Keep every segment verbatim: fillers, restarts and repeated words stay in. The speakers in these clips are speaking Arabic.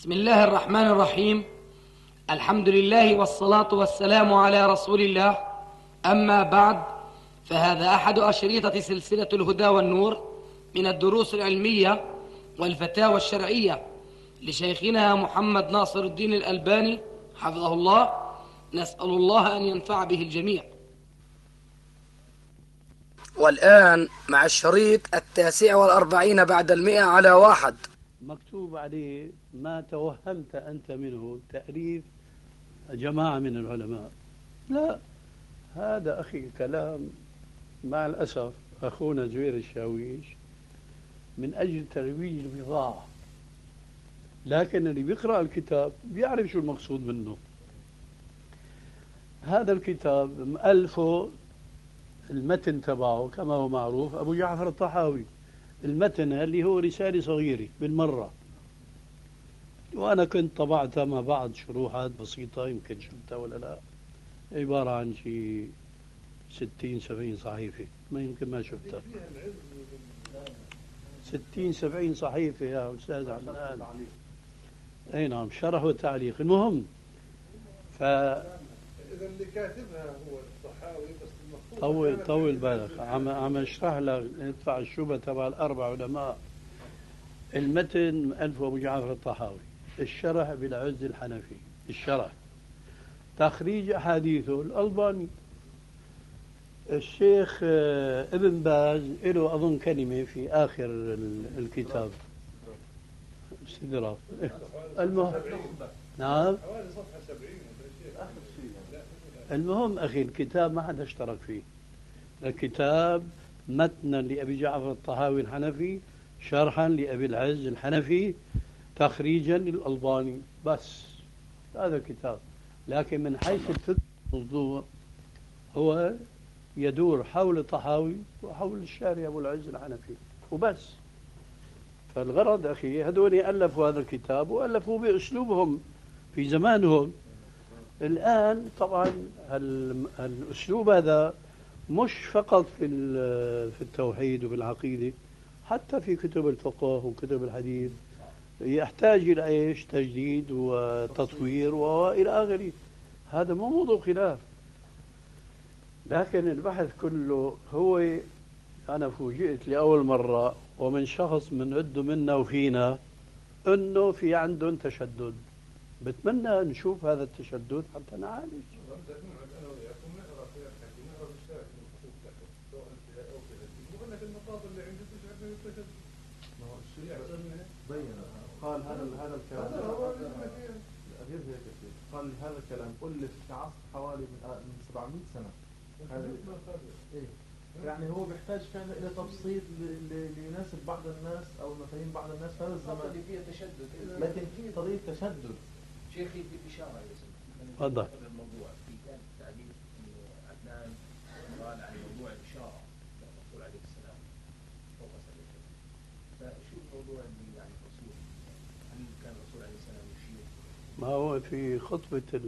بسم الله الرحمن الرحيم. الحمد لله والصلاة والسلام على رسول الله. أما بعد، فهذا أحد أشريطة سلسلة الهدى والنور من الدروس العلمية والفتاوى الشرعية لشيخنا محمد ناصر الدين الألباني حفظه الله. نسأل الله أن ينفع به الجميع. والآن مع الشريط التاسع والأربعين بعد المئة على واحد. مكتوب عليه ما توهمت أنت منه تأليف جماعة من العلماء. لا، هذا أخي كلام مع الأسف أخونا زوير الشاويش من أجل ترويج البضاعة، لكن اللي بيقرأ الكتاب بيعرف شو المقصود منه. هذا الكتاب مؤلفه المتن تبعه كما هو معروف أبو جعفر الطحاوي. المتن اللي هو رسالة صغيرة بالمرة، وأنا كنت طبعتها مع بعض شروحات بسيطة، يمكن شفتها ولا لا، عبارة عن شيء ستين سبعين صحيفة، ما يمكن ما شفتها. ستين سبعين صحيفة يا أستاذ عدنان. أي نعم، شرح وتعليق. المهم ف إذا اللي كاتبها هو الطحاوي بس المفروض طول طول بالك، عم عم اشرح لك ندفع الشبهة تبع الأربع علماء. المتن مؤلفه أبو جعفر الطحاوي، الشرح بالعز الحنفي، الشرح تخريج أحاديثه الألباني. الشيخ ابن باز له أظن كلمة في آخر الكتاب استدراك. المهم نعم، المهم أخي الكتاب ما حدا اشترك فيه. الكتاب متنا لأبي جعفر الطحاوي الحنفي، شرحا لأبي العز الحنفي، تخريجا للألباني، بس هذا الكتاب. لكن من حيث الفكر الموضوع هو يدور حول الطحاوي وحول الشارع أبو العز الحنفي وبس. فالغرض أخي هذول ألفوا هذا الكتاب وألفوا بأسلوبهم في زمانهم. الآن طبعا الأسلوب هذا مش فقط في في التوحيد وفي العقيدة، حتى في كتب الفقه وكتب الحديث يحتاج إلى إيش؟ تجديد وتطوير وإلى آخره. هذا مو موضوع خلاف، لكن البحث كله هو أنا فوجئت لأول مرة ومن شخص من عده منا وفينا أنه في عندهم تشدد. بتمنى نشوف هذا التشدد حتى نعالج. قال هذا هذا الكلام قال هذا الكلام ألف في عصر حوالي من سبعمئة سنة. هذا إيه؟ يعني هو بيحتاج فعلا إلى تبسيط ليناسب بعض الناس أو مفاهيم بعض الناس في هذا الزمان اللي فيه تشدد، لكن في قضية تشدد. شيخي بالإشارة تفضل. الموضوع في كان تعليق عدنان قال عن موضوع الإشارة الرسول عليه السلام فوق سبيل. فشو الموضوع اللي يعني الرسول هل كان الرسول عليه السلام يشير؟ ما هو في خطبة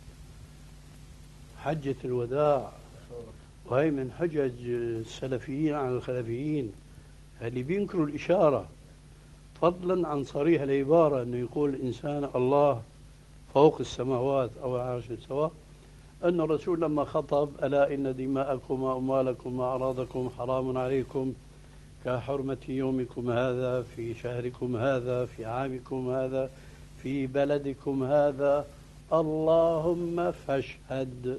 حجة الوداع، وهي من حجج السلفيين على الخلفيين اللي بينكروا الإشارة، فضلا عن صريح العبارة أنه يقول الإنسان الله فوق السماوات أو عرش سواء. أن الرسول لما خطب ألا إن دماءكم وأموالكم وأعراضكم حرام عليكم كحرمة يومكم هذا في شهركم هذا في عامكم هذا في بلدكم هذا، اللهم فاشهد،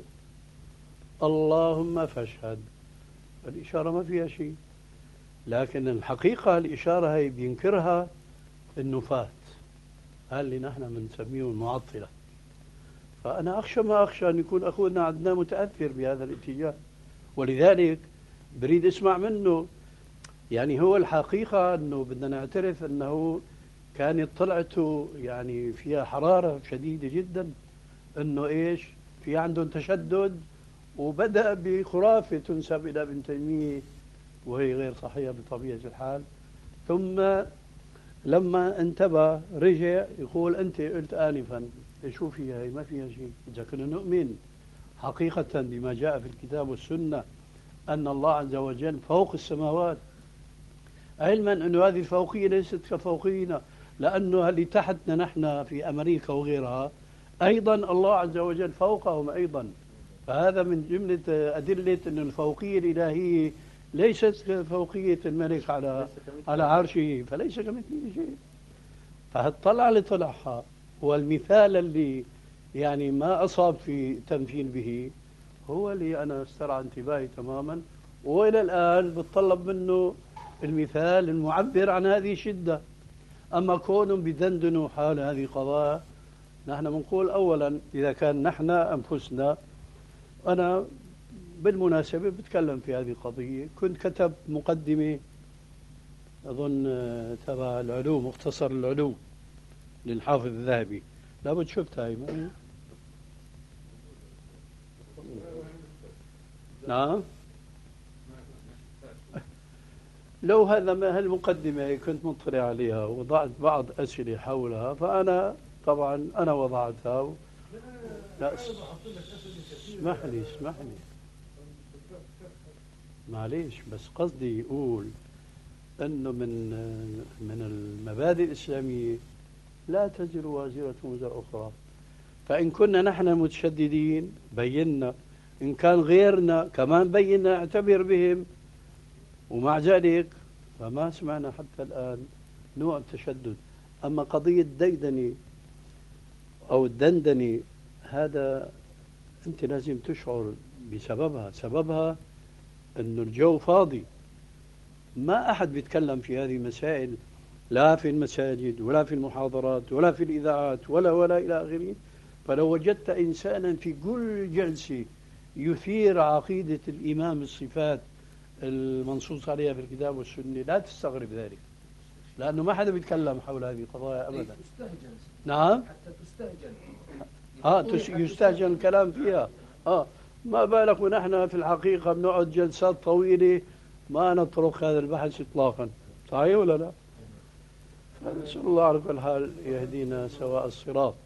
اللهم فاشهد. الإشارة ما فيها شيء، لكن الحقيقة الإشارة هي بينكرها النفاة، اللي نحن بنسميه المعطلة. فأنا أخشى ما أخشى أن يكون أخونا عدنان متأثر بهذا الاتجاه، ولذلك بريد أسمع منه. يعني هو الحقيقة أنه بدنا نعترف أنه كانت طلعته يعني فيها حرارة شديدة جدا، أنه إيش في عندهم تشدد، وبدأ بخرافة تنسب إلى ابن تيمية وهي غير صحيحة بطبيعة الحال. ثم لما انتبه رجع يقول أنت قلت آنفا شو فيها هي؟ ما فيها شيء. إذا كنا نؤمن حقيقة بما جاء في الكتاب والسنة أن الله عز وجل فوق السماوات، علما أن هذه الفوقية ليست كفوقينا، لأنه اللي تحتنا نحن في أمريكا وغيرها أيضا الله عز وجل فوقهم أيضا. فهذا من جملة أدلة أن الفوقية الإلهية ليست فوقية الملك على على عرشه، فليس كمثله شيء. فهالطلعة اللي طلعها والمثال اللي يعني ما أصاب في تمثيل به هو اللي أنا استرعى انتباهي تماما، وإلى الآن بتطلب منه المثال المعبر عن هذه الشدة. أما كونهم بدندنوا حال هذه قضايا، نحن بنقول أولا إذا كان نحن أنفسنا، أنا بالمناسبة بتكلم في هذه القضية، كنت كتبت مقدمة أظن تبع العلوم، مختصر العلوم للحافظ الذهبي، لابد شفتها هي. نعم، لو هذا ما هالمقدمة كنت مطلع عليها ووضعت بعض أسئلة حولها، فأنا طبعا أنا وضعتها و... لا اسمح لي اسمح لي معليش، بس قصدي يقول أنه من من المبادئ الإسلامية لا تزر وازرة وزر أخرى. فإن كنا نحن متشددين بينا، إن كان غيرنا كمان بينا اعتبر بهم، ومع ذلك فما سمعنا حتى الآن نوع التشدد. أما قضية ديدني أو الدندني هذا أنت لازم تشعر بسببها. سببها أنه الجو فاضي، ما أحد بيتكلم في هذه المسائل، لا في المساجد ولا في المحاضرات ولا في الإذاعات ولا ولا إلى آخره. فلو وجدت إنسانا في كل جلسة يثير عقيدة الإيمان بالصفات المنصوص عليها في الكتاب والسنة لا تستغرب ذلك، لأنه ما حدا بيتكلم حول هذه القضايا أبدا. نعم، حتى تستهجن. آه يستهجن الكلام فيها. آه ما بالك ونحن في الحقيقة بنقعد جلسات طويلة ما نطرق هذا البحث إطلاقا، صحيح ولا لا؟ فنسأل الله على كل حال يهدينا سواء الصراط.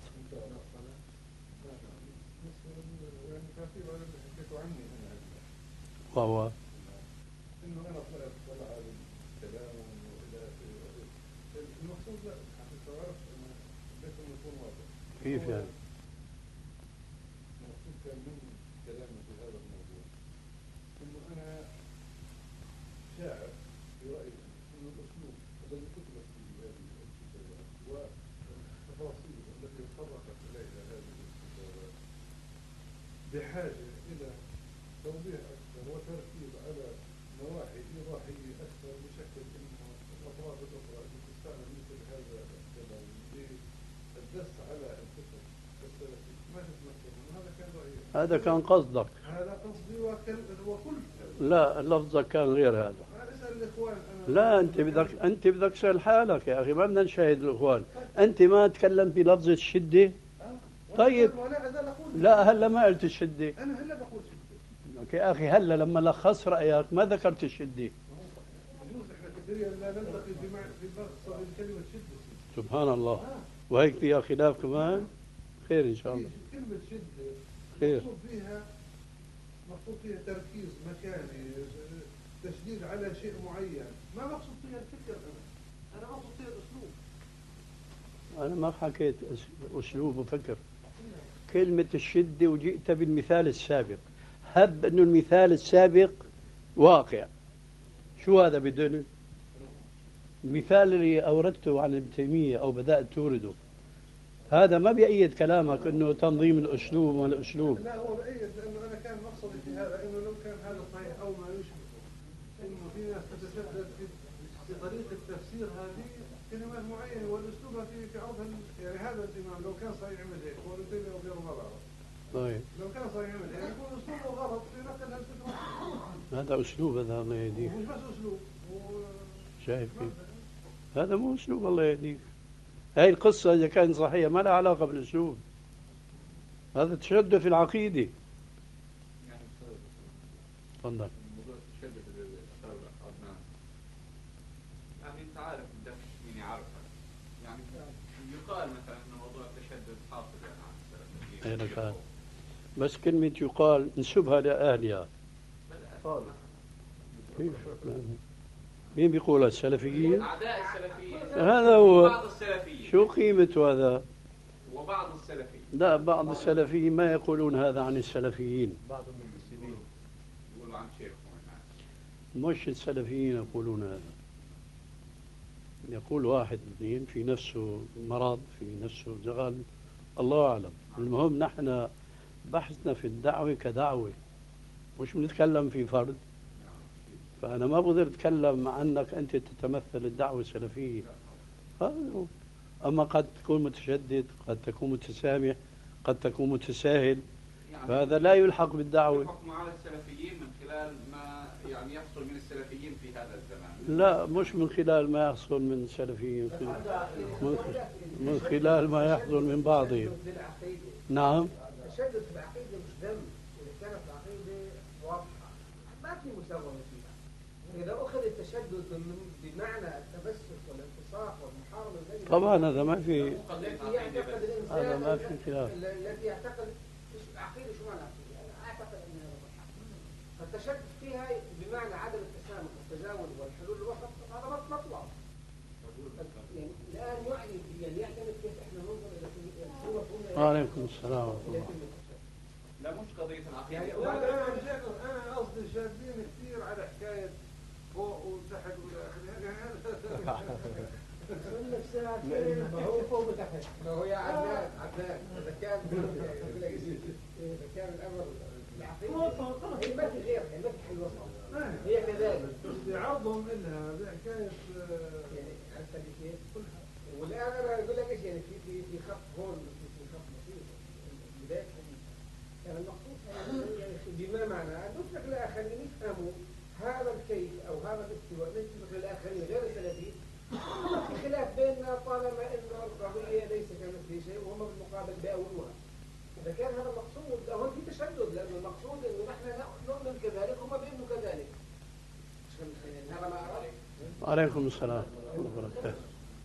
وهو انه انا طلعت طلع هذا الكلام والى اخره. المقصود لا حتى تعرف انه لازم يكون واضح. كيف يعني؟ المقصود كان من كلامي في هذا الموضوع انه انا شاعر في رايي انه الاسلوب الذي كتبت فيه هذه الكتابات والتفاصيل التي تطرقت اليها هذه الكتابات بحاجه الى توضيح أكثر وتركيز على نواحي إيضاحية أكثر، بشكل أنه الأطراف الأخرى اللي تستعمل مثل هذا الكلام للدس على الكتب السلفية ما تتمكن. هذا كان رأيي، هذا كان قصدك؟ هذا قصدي وكل لا، لفظك كان غير هذا. أنا أسأل الإخوان. أنا لا، أنت بدك أنت بدك تسأل حالك يا أخي، ما بدنا نشاهد الإخوان. أنت ما تكلمت بلفظة الشدة؟ طيب لا، هلا ما قلت الشدة. أنا هلا بقول شدة يا أخي. هلا لما لخص رأيك ما ذكرت الشدة. يجوز إحنا كثيرا لا نلتقي بمعنى في مقصد كلمة شدة. سبحان الله. وهيك فيها خلاف كمان. خير إن شاء الله. كلمة شدة خير. مقصود فيها مقصود فيها تركيز مكاني، تشديد على شيء معين، ما مقصود فيها الفكر. أنا أنا مقصود فيها الأسلوب. أنا ما حكيت أسلوب وفكر. كلمة الشدة وجئت بالمثال السابق. هب أنه المثال السابق واقع. شو هذا بدل؟ المثال اللي أوردته عن ابن تيمية أو بدأت تورده هذا ما بيأيد كلامك أنه تنظيم الأسلوب والأسلوب. لا، هو بأيد لأنه أنا كان مقصدي في هذا أنه لو كان هذا صحيح أو ما يشبهه، أنه في ناس تتشدد في في طريقة تفسير هذه كلمات معينة والأسلوب في في عرضها. يعني هذا الإمام لو كان صحيح يعمل هيك، هو ابن تيمية وغيره ما بعرف. طيب. لو كان صحيح يعمل هيك يكون أسلوبه غلط في نقل هالفكرة. هذا أسلوب، هذا الله يهديك. مش بس أسلوب. شايف كيف؟ هذا مو أسلوب الله يهديك. هاي القصة إذا كانت صحيحة ما لها علاقة بالأسلوب. هذا تشدد في العقيدة. يعني تفضل. موضوع التشدد اللي أثار عدنان، يعني أنت عارف أنت مين يعرفك، يعني يقال مثلا أن موضوع التشدد حاصل يعني عن السلف. أي كان. بس كلمة يقال نسبها لأهلها. قال كيف؟ مين بيقول السلفيين؟ أعداء السلفيين، هذا هو. بعض السلفيين شو قيمة هذا؟ وبعض السلفيين. لا، بعض السلفيين ما يقولون هذا عن السلفيين. بعض المنتسبين يقولوا عن شيخهم. مش السلفيين يقولون هذا. يقول واحد اثنين في نفسه مرض، في نفسه زغل، الله أعلم. المهم نحن بحثنا في الدعوة كدعوة، مش بنتكلم في فرد. فأنا ما بقدر أتكلم عنك أنت تتمثل الدعوة السلفية. أما قد تكون متشدد، قد تكون متسامح، قد تكون متساهل، فهذا لا يلحق بالدعوة. الحكم على السلفيين من خلال ما يعني يحصل من السلفيين في هذا الزمان. لا، مش من خلال ما يحصل من السلفيين، من خلال ما يحصل من بعضهم. نعم. التشدد في العقيدة مش ذنب، إذا كانت العقيدة واضحة ما في مساومة فيها. إذا أخذ التشدد بمعنى التفسخ والانتصاق والمحاربة طبعا هذا ما في، التي يعتقد الإنسان هذا ما في خلاف. التي يعتقد العقيدة شو معنى العقيدة؟ أنا أعتقد أن هذا الحق. فالتشدد فيها بمعنى عدم التسامح والتزاوج والحلول الوسط هذا مطلع. يعني الآن يعني يعني يعتمد كيف إحنا ننظر إلى الصورة. وعليكم السلام ورحمة الله. لا مش قضية العقيدة. يعني أنا قصدي شادين كثير على حكاية فوق وتحت نفسها ما هو فوق وتحت. ما هو يا عدنان عدنان إذا كان إذا كان الأمر العقيدة هي ما في غير، هي ما في حل وسط. هي كذلك. بعضهم إنها بحكاية يعني عرفت كيف؟ والآن أنا أقول لك إيش يعني في في في خط هون في خط بسيط بداية الحديث. كان المقصود يعني بما معنى أن نترك للآخرين يفهموا هذا الكيف أو هذا الاستواء، نترك للآخرين غير السلفيين. في خلاف بيننا طالما أن القضية ليس كمثل شيء وهم بالمقابل بيأولوها. إذا كان هذا المقصود هون في تشدد، لأن المقصود إنه نحن نؤمن كذلك هم بيؤمنوا كذلك. هذا ما أراد. وعليكم السلام ورحمة الله وبركاته.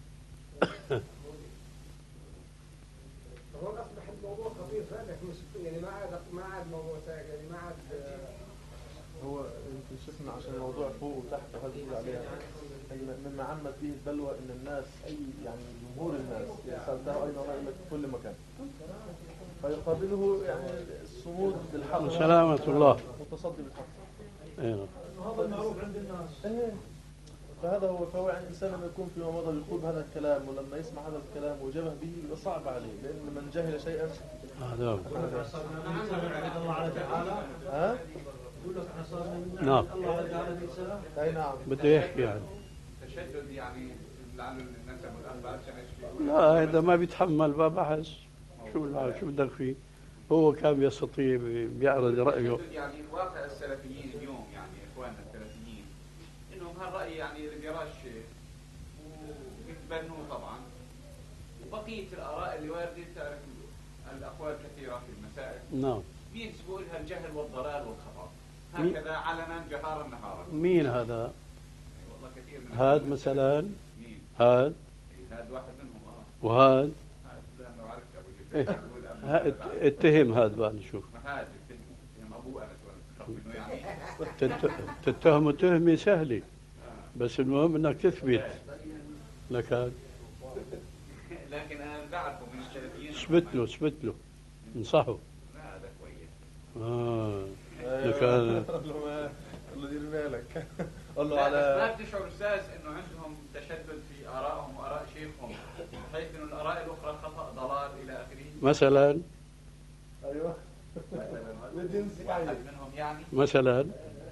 هون أصبح الموضوع خطير فعلا، يعني ما عاد ما عاد موضوع سائل، يعني ما عاد هو يمكن شفنا عشان الموضوع فوق وتحت وهذا عليها مما عمت فيه البلوى ان الناس اي يعني جمهور الناس يسالته اين رأيك في كل مكان فيقابله يعني الصمود بالحق سلامة الله متصدي بالحق. ايوه هذا المعروف عند الناس. ايه فهذا هو فهو يعني الانسان لما يكون في مضى يقول هذا الكلام ولما يسمع هذا الكلام وجبه به يبقى صعب عليه لان من جهل شيئا هذا هو. الله على تعالى ها يقول لك احنا نعم. الله تعالى في السلام. اي نعم. بده يحكي يعني. تشدد يعني لعل النسب والأخبار لا هذا ما بيتحمل ما بحث. شو شو بدك فيه؟ هو كان يستطيع بيعرض رأيه. يعني واقع السلفيين اليوم يعني إخواننا السلفيين إنهم هالرأي يعني اللي بيراه الشيخ وبيتبنوه طبعا وبقية الآراء اللي واردة تعرف الأقوال كثيرة في المسائل. نعم. بينسبوا لها الجهل والضلال والخطأ هكذا علنا جهارا نهارا. مين هذا؟ والله كثير من هاد مثلا. مين؟ هاد. هاد واحد منهم اه. وهاد. هاد لأنه عرفت أبو إيه. جبريل. ها- اتهم هاد بقى نشوف. هاد اتهم أبوه أنا سؤال إنه يعني تت- تتهمه تهمة سهلة بس المهم انك تثبت لك هاد. لكن أنا بعرفه من السلفيين. اثبت له اثبت له انصحه. لا هذا كويس. اه ايوه كان قال له ما قال له دير بالك قال له لا بس ما على بتشعر أستاذ إنه عندهم تشدد في آرائهم وآراء شيخهم بحيث إنه الآراء الأخرى خطأ ضلال إلى آخره. مثلا ايوه بدي واحد منهم يعني مثلا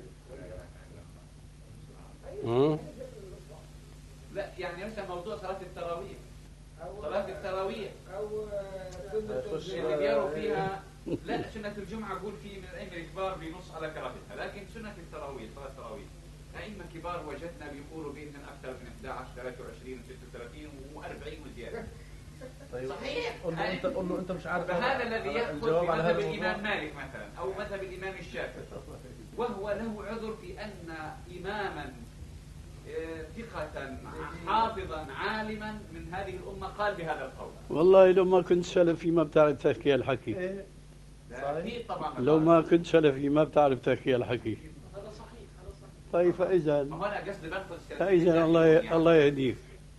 آه. لا يعني مثلا موضوع صلاة التراويح صلاة التراويح أو اللي بيروا فيها لا سنة الجمعة أقول في من الأئمة الكبار بينص على كراهتها لكن سنة التراويح صلاة التراويح أئمة كبار وجدنا بيقولوا بينهم أكثر من إحدى عشر ثلاثة وعشرين وستة وثلاثين وأربعين وزيادة. صحيح. قول له انت قول له انت مش عارف فهذا الذي يأخذ الجواب على بمذهب هذا الموضوع. الإمام مالك مثلا أو مذهب الإمام الشافعي وهو له عذر في أن إماما آه، ثقة حافظا عالما من هذه الأمة قال بهذا القول. والله لو ما كنت سلفي ما بتعرف تحكي الحكي. ايه أكيد طبعا لو ما كنت سلفي ما بتعرف تحكي الحكي. هذا صحيح هذا صحيح. طيب فإذا ما هو انا قصدي بدخل السلفيين فإذا الله ي... الله يهديك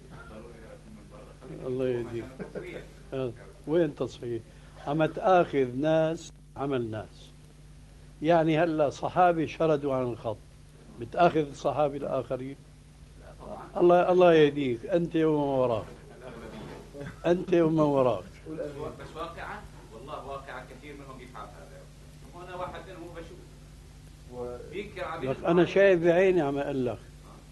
الله يهديك. آه. وين تصحيح؟ عم تآخذ ناس عمل ناس، يعني هلا صحابي شردوا عن الخط بتآخذ الصحابي الآخرين؟ الله الله يهديك أنت ومن وراك، أنت ومن وراك. بس واقعا والله واقعا كثير منهم يفعل هذا، وانا واحد منهم بشوف بينكر على لك أنا شايف بعيني عم أقول لك.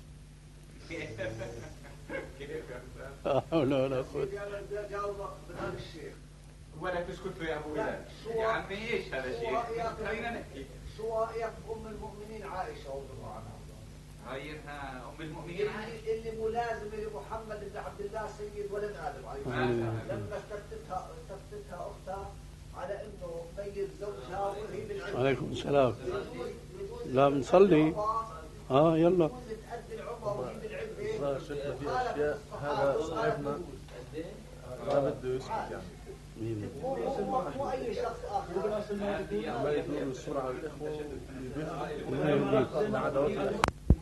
لا حول ولا قوة. جاوبك بهذا الشيخ ولا تسكت يا ابو بلال يا عمي ايش هذا الشيء؟ خلينا نحكي. شو رأيك بأم المؤمنين عائشة رضي الله عنها؟ هاي انها ام المؤمنين عائشة اللي ملازمة لمحمد بن عبد الله سيد ولد آدم عليه السلام. لما استفتتها استفتتها أختها على إنه ميت زوجها وهي بالعلم. عليكم السلام. لا بنصلي. اه يلا. تأدي العمر وهي بالعلم. شفنا في اشياء هذا صاحبنا ما بده يسكت يعني. مين؟ مو مو أي شخص آخر. ما يدور السرعة الإخوة الله يهديك. مع عداوتنا.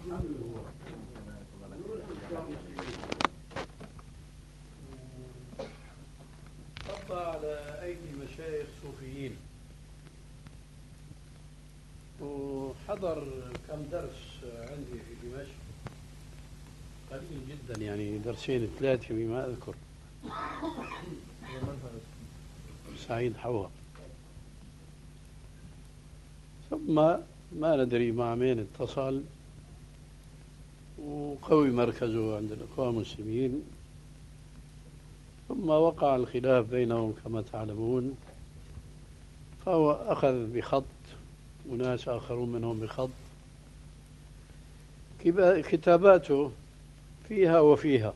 طبع على أيدي مشايخ صوفيين، وحضر كم درس عندي في دمشق قليل جدا، يعني درسين ثلاثة بما أذكر. سعيد حوا. ثم ما ندري مع مين اتصل وقوي مركزه عند الإخوان المسلمين، ثم وقع الخلاف بينهم كما تعلمون، فهو أخذ بخط وناس آخرون منهم بخط. كتاباته فيها وفيها،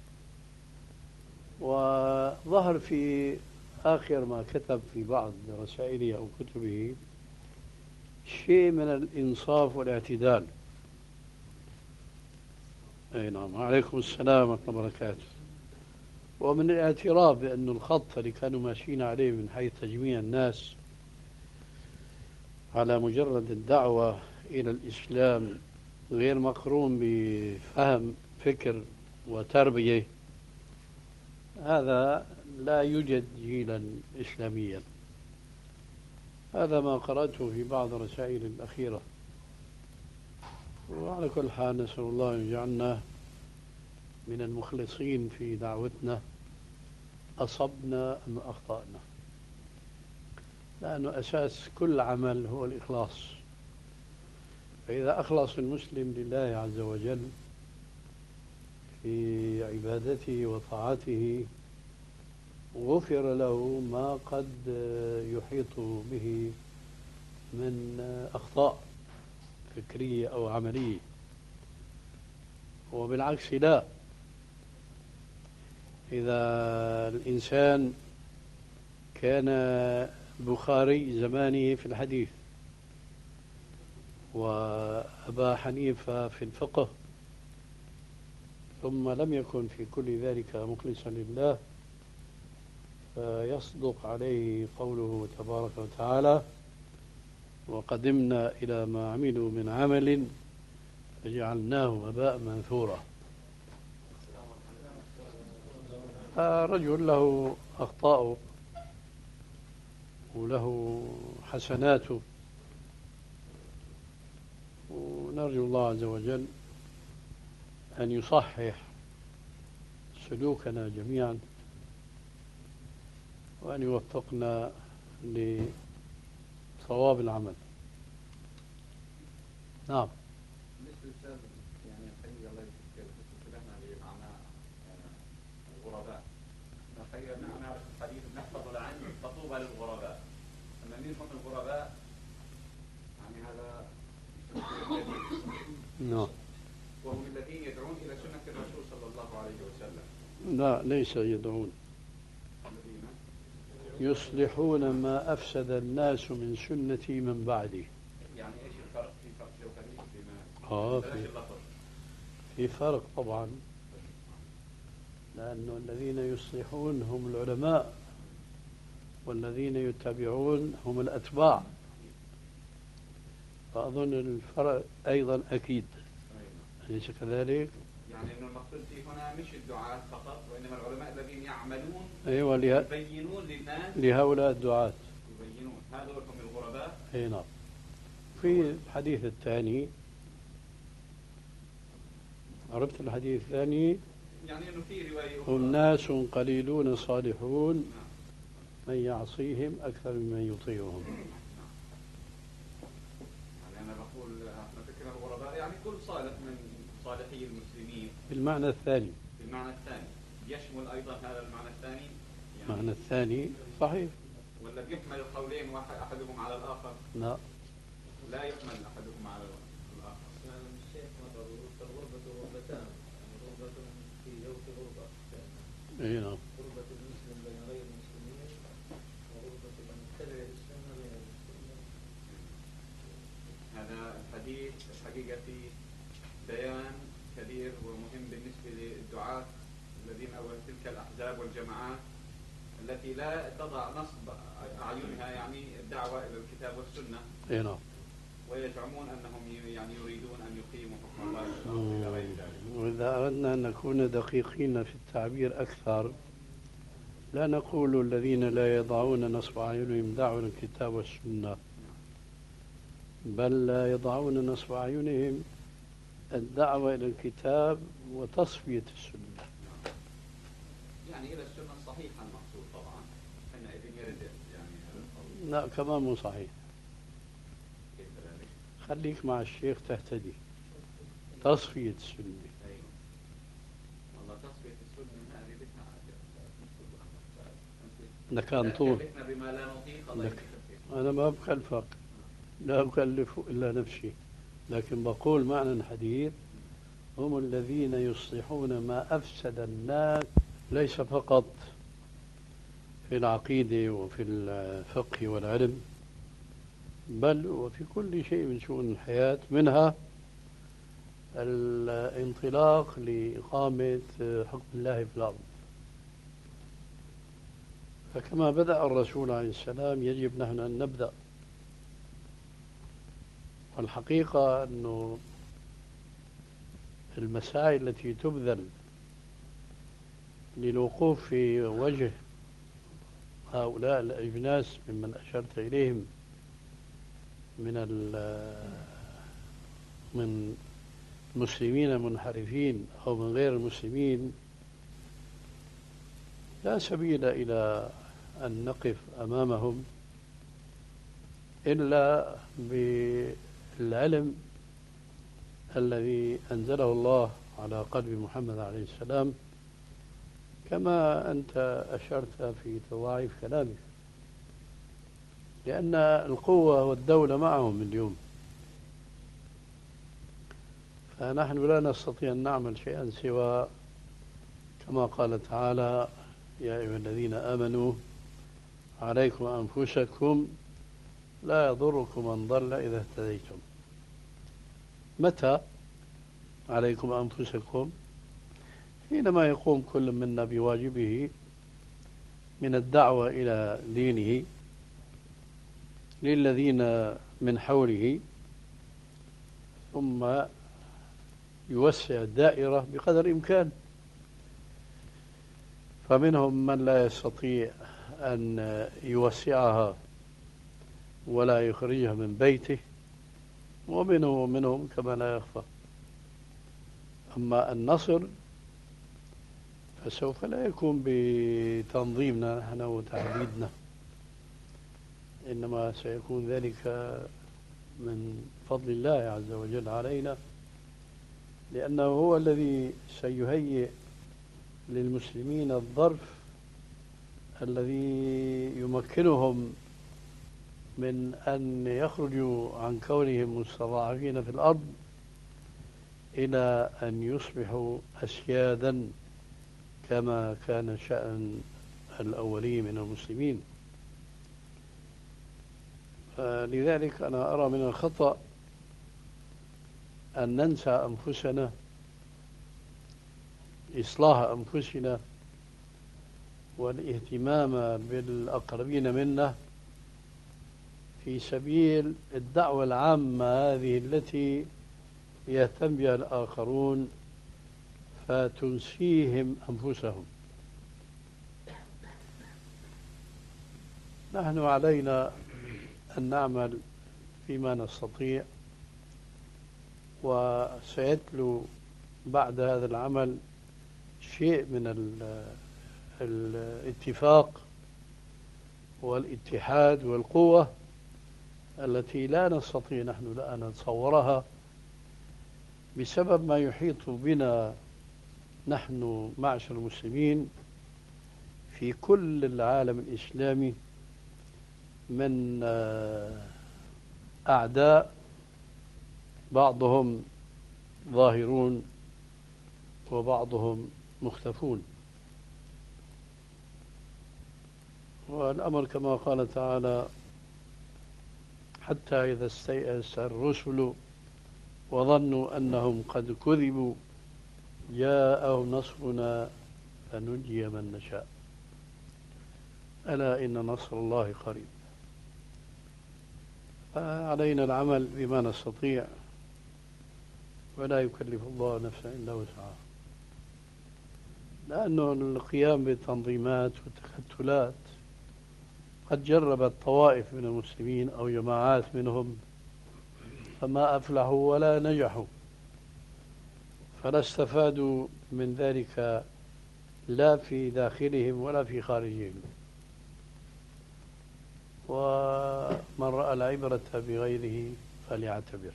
وظهر في آخر ما كتب في بعض رسائله أو كتبه شيء من الإنصاف والاعتدال. أي نعم. عليكم السلام ورحمة الله وبركاته. ومن الاعتراف بأن الخط اللي كانوا ماشيين عليه من حيث تجميع الناس على مجرد الدعوة إلى الإسلام غير مقرون بفهم فكر وتربية، هذا لا يوجد جيلا إسلاميا. هذا ما قرأته في بعض الرسائل الأخيرة. وعلى كل حال نسأل الله أن يجعلنا من المخلصين في دعوتنا، أصبنا أم أخطأنا، لأنه أساس كل عمل هو الإخلاص. فإذا أخلص المسلم لله عز وجل في عبادته وطاعته غفر له ما قد يحيط به من أخطاء فكرية أو عملية. وبالعكس لا، إذا الإنسان كان بخاري زمانه في الحديث وأبا حنيفة في الفقه، ثم لم يكن في كل ذلك مخلصا لله، فيصدق عليه قوله تبارك وتعالى: وقدمنا إلى ما عملوا من عمل فجعلناه هباء منثورا. رجل له أخطاءه وله حسناته، ونرجو الله عز وجل أن يصحح سلوكنا جميعا، وأن يوفقنا لصواب العمل. نعم. بالنسبة يعني الحقيقة الله يذكرنا بمعنى الغرباء. الحقيقة نحن نعرف الحديث نحفظ العين فطوبى للغرباء. أما مين هم الغرباء؟ يعني هذا نعم. وهم الذين يدعون إلى سنة الرسول صلى الله عليه وسلم. لا، ليس يدعون، يصلحون ما أفسد الناس من سنتي من بعدي. يعني إيش الفرق؟ في فرق جوهري بما آه في, في فرق طبعا، لأنه الذين يصلحون هم العلماء، والذين يتبعون هم الأتباع. فأظن الفرق أيضا أكيد، أليس كذلك؟ يعني انه المقصود فيه هنا مش الدعاة فقط، وانما العلماء الذين يعملون أيوة له... يبينون للناس لهؤلاء الدعاة يبينون، هذول هم الغرباء. أي نعم. في الحديث الثاني، عرفت الحديث الثاني؟ يعني انه في رواية أخرى هم ناس قليلون صالحون من يعصيهم أكثر ممن يطيعهم. يعني أنا بقول احنا فكرة الغرباء يعني كل صالح من صالحي المسلمين. بالمعنى الثاني. بالمعنى الثاني يشمل أيضا هذا المعنى الثاني. يعني المعنى الثاني صحيح. ولا بيحمل القولين واحد أحدهم على الآخر؟ لا. لا يحمل أحدهم على الآخر. يعني الشيخ مثلا الغربة غربتان، يعني غربة في جوف غربة، أي نعم. غربة المسلم بين غير المسلمين، وغربة المتبع للسنة بين المسلمين. هذا الحديث الحقيقة فيه بيان كبير ومهم بالنسبة للدعاة الذين أو تلك الأحزاب والجماعات التي لا تضع نصب أعينها يعني الدعوة إلى الكتاب والسنة. أي نعم. ويزعمون أنهم يعني يريدون أن يقيموا حكم الله في الأرض إلى غير ذلك. وإذا أردنا أن نكون دقيقين في التعبير أكثر، لا نقول الذين لا يضعون نصب أعينهم دعوة الكتاب والسنة، بل لا يضعون نصب أعينهم الدعوة إلى الكتاب وتصفية السنة. يعني إلى السنة الصحيحة المقصود طبعا، حينئذ يرد يعني. لا كمان مو صحيح. كيف ذلك؟ خليك مع الشيخ تهتدي. تصفية السنة. أيوة. والله تصفية السنة هذه بدها ده كان طول. بما لا نطيق الله لك. أنا ما بكلفك، لا أكلف إلا نفسي، لكن بقول معنى الحديث هم الذين يصلحون ما أفسد الناس، ليس فقط في العقيدة وفي الفقه والعلم، بل وفي كل شيء من شؤون الحياة، منها الانطلاق لإقامة حكم الله في الأرض. فكما بدأ الرسول عليه السلام يجب نحن أن نبدأ. والحقيقة أنه المساعي التي تبذل للوقوف في وجه هؤلاء الأجناس ممن أشرت إليهم من من المسلمين المنحرفين أو من غير المسلمين، لا سبيل إلى أن نقف أمامهم إلا بالعلم الذي أنزله الله على قلب محمد عليه السلام، كما أنت أشرت في تضاعيف كلامك، لأن القوة والدولة معهم اليوم، فنحن لا نستطيع أن نعمل شيئا سوى كما قال تعالى: يا أيها الذين آمنوا عليكم أنفسكم لا يضركم من ضل إذا اهتديتم. متى عليكم أنفسكم؟ حينما يقوم كل منا بواجبه من الدعوة إلى دينه للذين من حوله، ثم يوسع الدائرة بقدر الإمكان. فمنهم من لا يستطيع أن يوسعها ولا يخرجها من بيته، ومنهم ومنهم كما لا يخفى. أما النصر فسوف لا يكون بتنظيمنا نحن وتحديدنا، إنما سيكون ذلك من فضل الله عز وجل علينا، لأنه هو الذي سيهيئ للمسلمين الظرف الذي يمكنهم من أن يخرجوا عن كونهم مستضعفين في الأرض إلى أن يصبحوا أسيادا كما كان شأن الأولين من المسلمين. لذلك أنا أرى من الخطأ أن ننسى أنفسنا، إصلاح أنفسنا والاهتمام بالأقربين منا في سبيل الدعوة العامة هذه التي يهتم بها الآخرون فتنسيهم أنفسهم. نحن علينا أن نعمل فيما نستطيع، وسيتلو بعد هذا العمل شيء من الاتفاق والاتحاد والقوة التي لا نستطيع نحن الآن نتصورها بسبب ما يحيط بنا نحن معشر المسلمين في كل العالم الإسلامي من أعداء بعضهم ظاهرون وبعضهم مختفون. والأمر كما قال تعالى: حتى إذا استيأس الرسل وظنوا أنهم قد كذبوا جاءهم نصرنا فنجي من نشاء ألا إن نصر الله قريب. فعلينا العمل بما نستطيع، ولا يكلف الله نفسا إلا وسعها، لأنه القيام بالتنظيمات والتكتلات قد جربت طوائف من المسلمين أو جماعات منهم فما أفلحوا ولا نجحوا، فلا استفادوا من ذلك لا في داخلهم ولا في خارجهم. ومن رأى العبرة بغيره فليعتبر.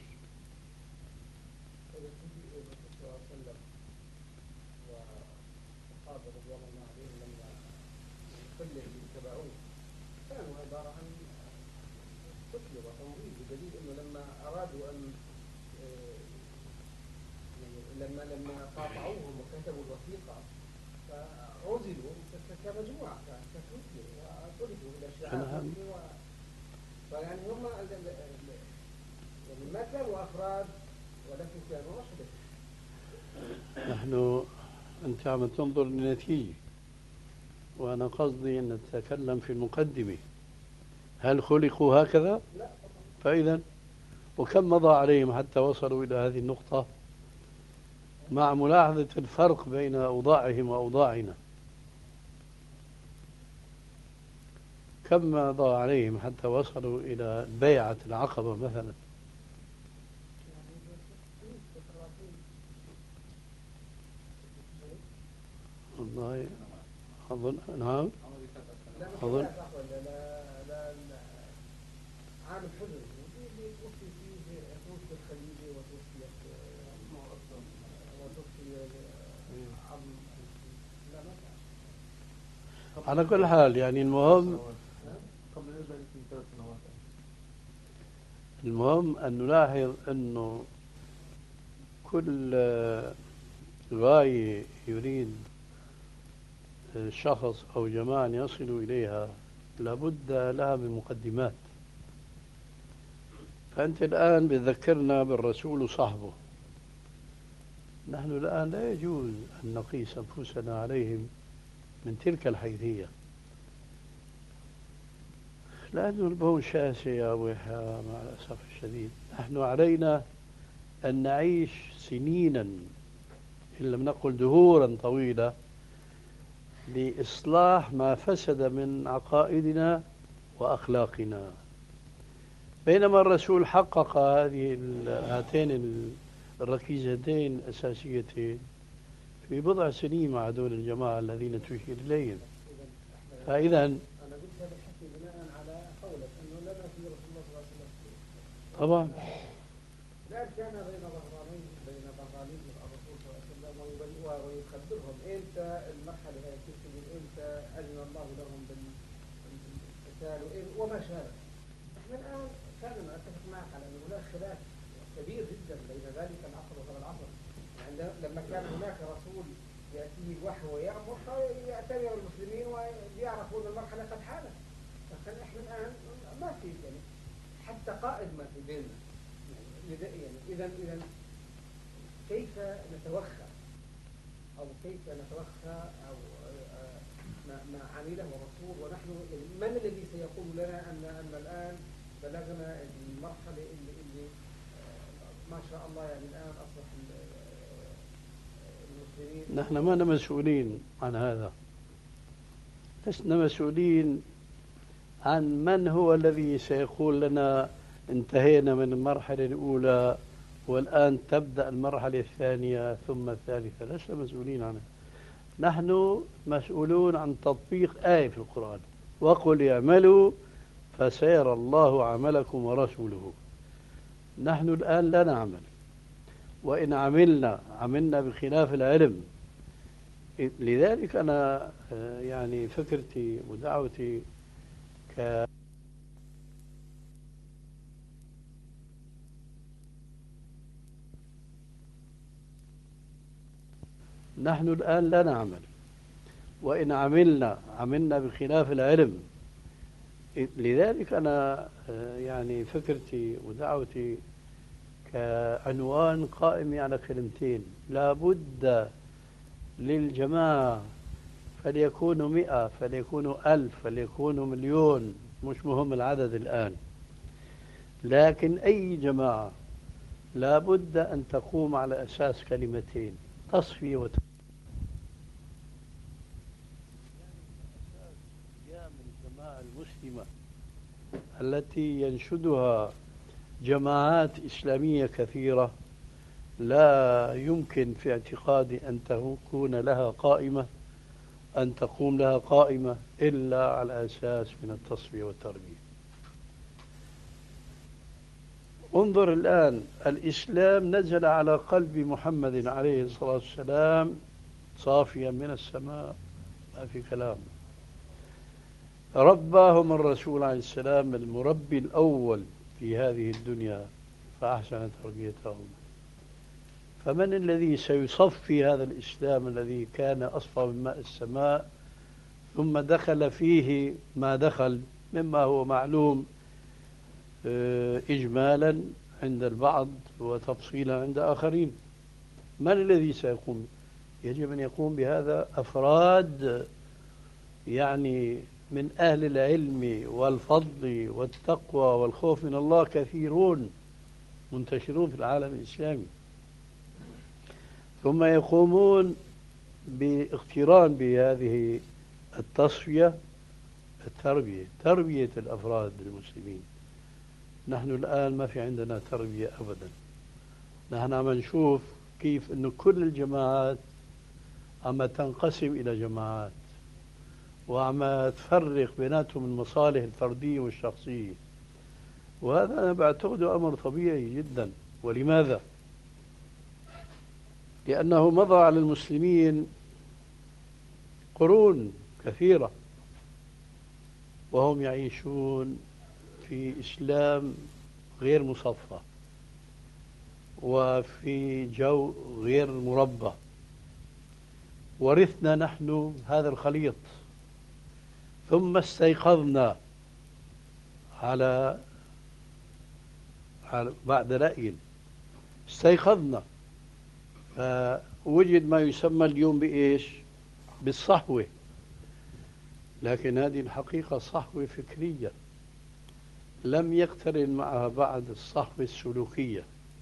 لما لما قاطعوهم وكتبوا الوثيقة فعزلوا كمجموعة كتركوا وطردوا إلى الشعاب، فيعني هم يعني ما كانوا أفراد ولكن كانوا وحدة. نحن أنت عم تنظر للنتيجة، وأنا قصدي أن نتكلم في المقدمة. هل خلقوا هكذا؟ لا. فإذا وكم مضى عليهم حتى وصلوا إلى هذه النقطة، مع ملاحظة الفرق بين أوضاعهم وأوضاعنا. كم مضى عليهم حتى وصلوا إلى بيعة العقبة مثلا؟ والله أظن نعم أظن عام الحزن اللي توفي فيه توفي الخليجي وتوفي وتوفي عم لا ما على كل حال يعني المهم قبل ذلك ثلاث سنوات. المهم أن نلاحظ أنه كل غاية يريد شخص أو جماعة أن يصلوا إليها لابد لها من مقدمات. فأنت الآن بتذكرنا بالرسول وصحبه. نحن الآن لا يجوز أن نقيس أنفسنا عليهم من تلك الحيثية، لأنه البون شاسع يا ويحا مع الأسف الشديد. نحن علينا أن نعيش سنينا إن لم نقل دهورا طويلة لإصلاح ما فسد من عقائدنا وأخلاقنا، بينما الرسول حقق هذه هاتين الركيزتين الأساسيتين في بضع سنين مع هذول الجماعة الذين تشير إليهم. فإذا أنا قلت هذا الحكي بناء على قولك أنه لنا في رسول الله صلى الله عليه وسلم طبعا لا كان بين ظهرانين بين ظهرانين الرسول صلى الله عليه وسلم ويخبرهم إمتى المرحلة هي تكتب إمتى أذن الله لهم بالقتال وما شابه. نحن الآن كان أتفق معك على أن هناك خلاف كبير جدا بين ذلك العصر وهذا العصر. يعني لما كان هناك رسول يأتيه الوحي ويأمر فيعتبر المسلمين ويعرفون المرحلة قد حانت. لكن احنا الآن ما في يعني حتى قائد ما في بيننا. يعني إذا إذا كيف نتوخى أو كيف نتوخى أو ما ما عمله الرسول ونحن يعني من الذي سيقول لنا أن أن الآن بلغنا ما شاء الله يعني الآن أصبح المسلمين نحن ما مسؤولين عن هذا، لسنا مسؤولين عن من هو الذي سيقول لنا انتهينا من المرحلة الأولى والآن تبدأ المرحلة الثانية ثم الثالثة. لسنا مسؤولين عنها. نحن مسؤولون عن تطبيق آية في القرآن: وقل اعملوا فسيرى الله عملكم ورسوله. نحن الآن لا نعمل، وإن عملنا عملنا بخلاف العلم. لذلك أنا يعني فكرتي ودعوتي ك نحن الآن لا نعمل، وإن عملنا عملنا بخلاف العلم. لذلك أنا يعني فكرتي ودعوتي كعنوان قائم على كلمتين: لا بد للجماعة، فليكونوا مئة، فليكونوا ألف، فليكونوا مليون، مش مهم العدد الآن، لكن أي جماعة لا بد أن تقوم على أساس كلمتين: تصفية وتصفية. قيام الجماعة المسلمة التي ينشدها جماعات إسلامية كثيرة لا يمكن في اعتقادي أن تكون لها قائمة أن تقوم لها قائمة إلا على أساس من التصفية والتربية. انظر الآن، الإسلام نزل على قلب محمد عليه الصلاة والسلام صافيا من السماء، ما في كلام. رباهم الرسول عليه السلام المربي الأول في هذه الدنيا فأحسن تربيتهم. فمن الذي سيصفي هذا الإسلام الذي كان أصفى من ماء السماء ثم دخل فيه ما دخل مما هو معلوم إجمالا عند البعض وتفصيلا عند آخرين؟ من الذي سيقوم؟ يجب أن يقوم بهذا أفراد يعني من أهل العلم والفضل والتقوى والخوف من الله، كثيرون منتشرون في العالم الإسلامي، ثم يقومون باقتران بهذه التصفية التربية تربية الأفراد المسلمين. نحن الآن ما في عندنا تربية أبدا. نحن عم نشوف كيف أنه كل الجماعات عم تنقسم إلى جماعات وعم تفرق بيناتهم المصالح الفردية والشخصية، وهذا أنا بعتقده أمر طبيعي جدا. ولماذا؟ لأنه مضى على المسلمين قرون كثيرة وهم يعيشون في إسلام غير مصفى وفي جو غير مربى. ورثنا نحن هذا الخليط، ثم استيقظنا على, على بعد رأي استيقظنا فوجد ما يسمى اليوم بإيش؟ بالصحوة. لكن هذه الحقيقة صحوة فكرية لم يقترن معها بعد الصحوة السلوكية.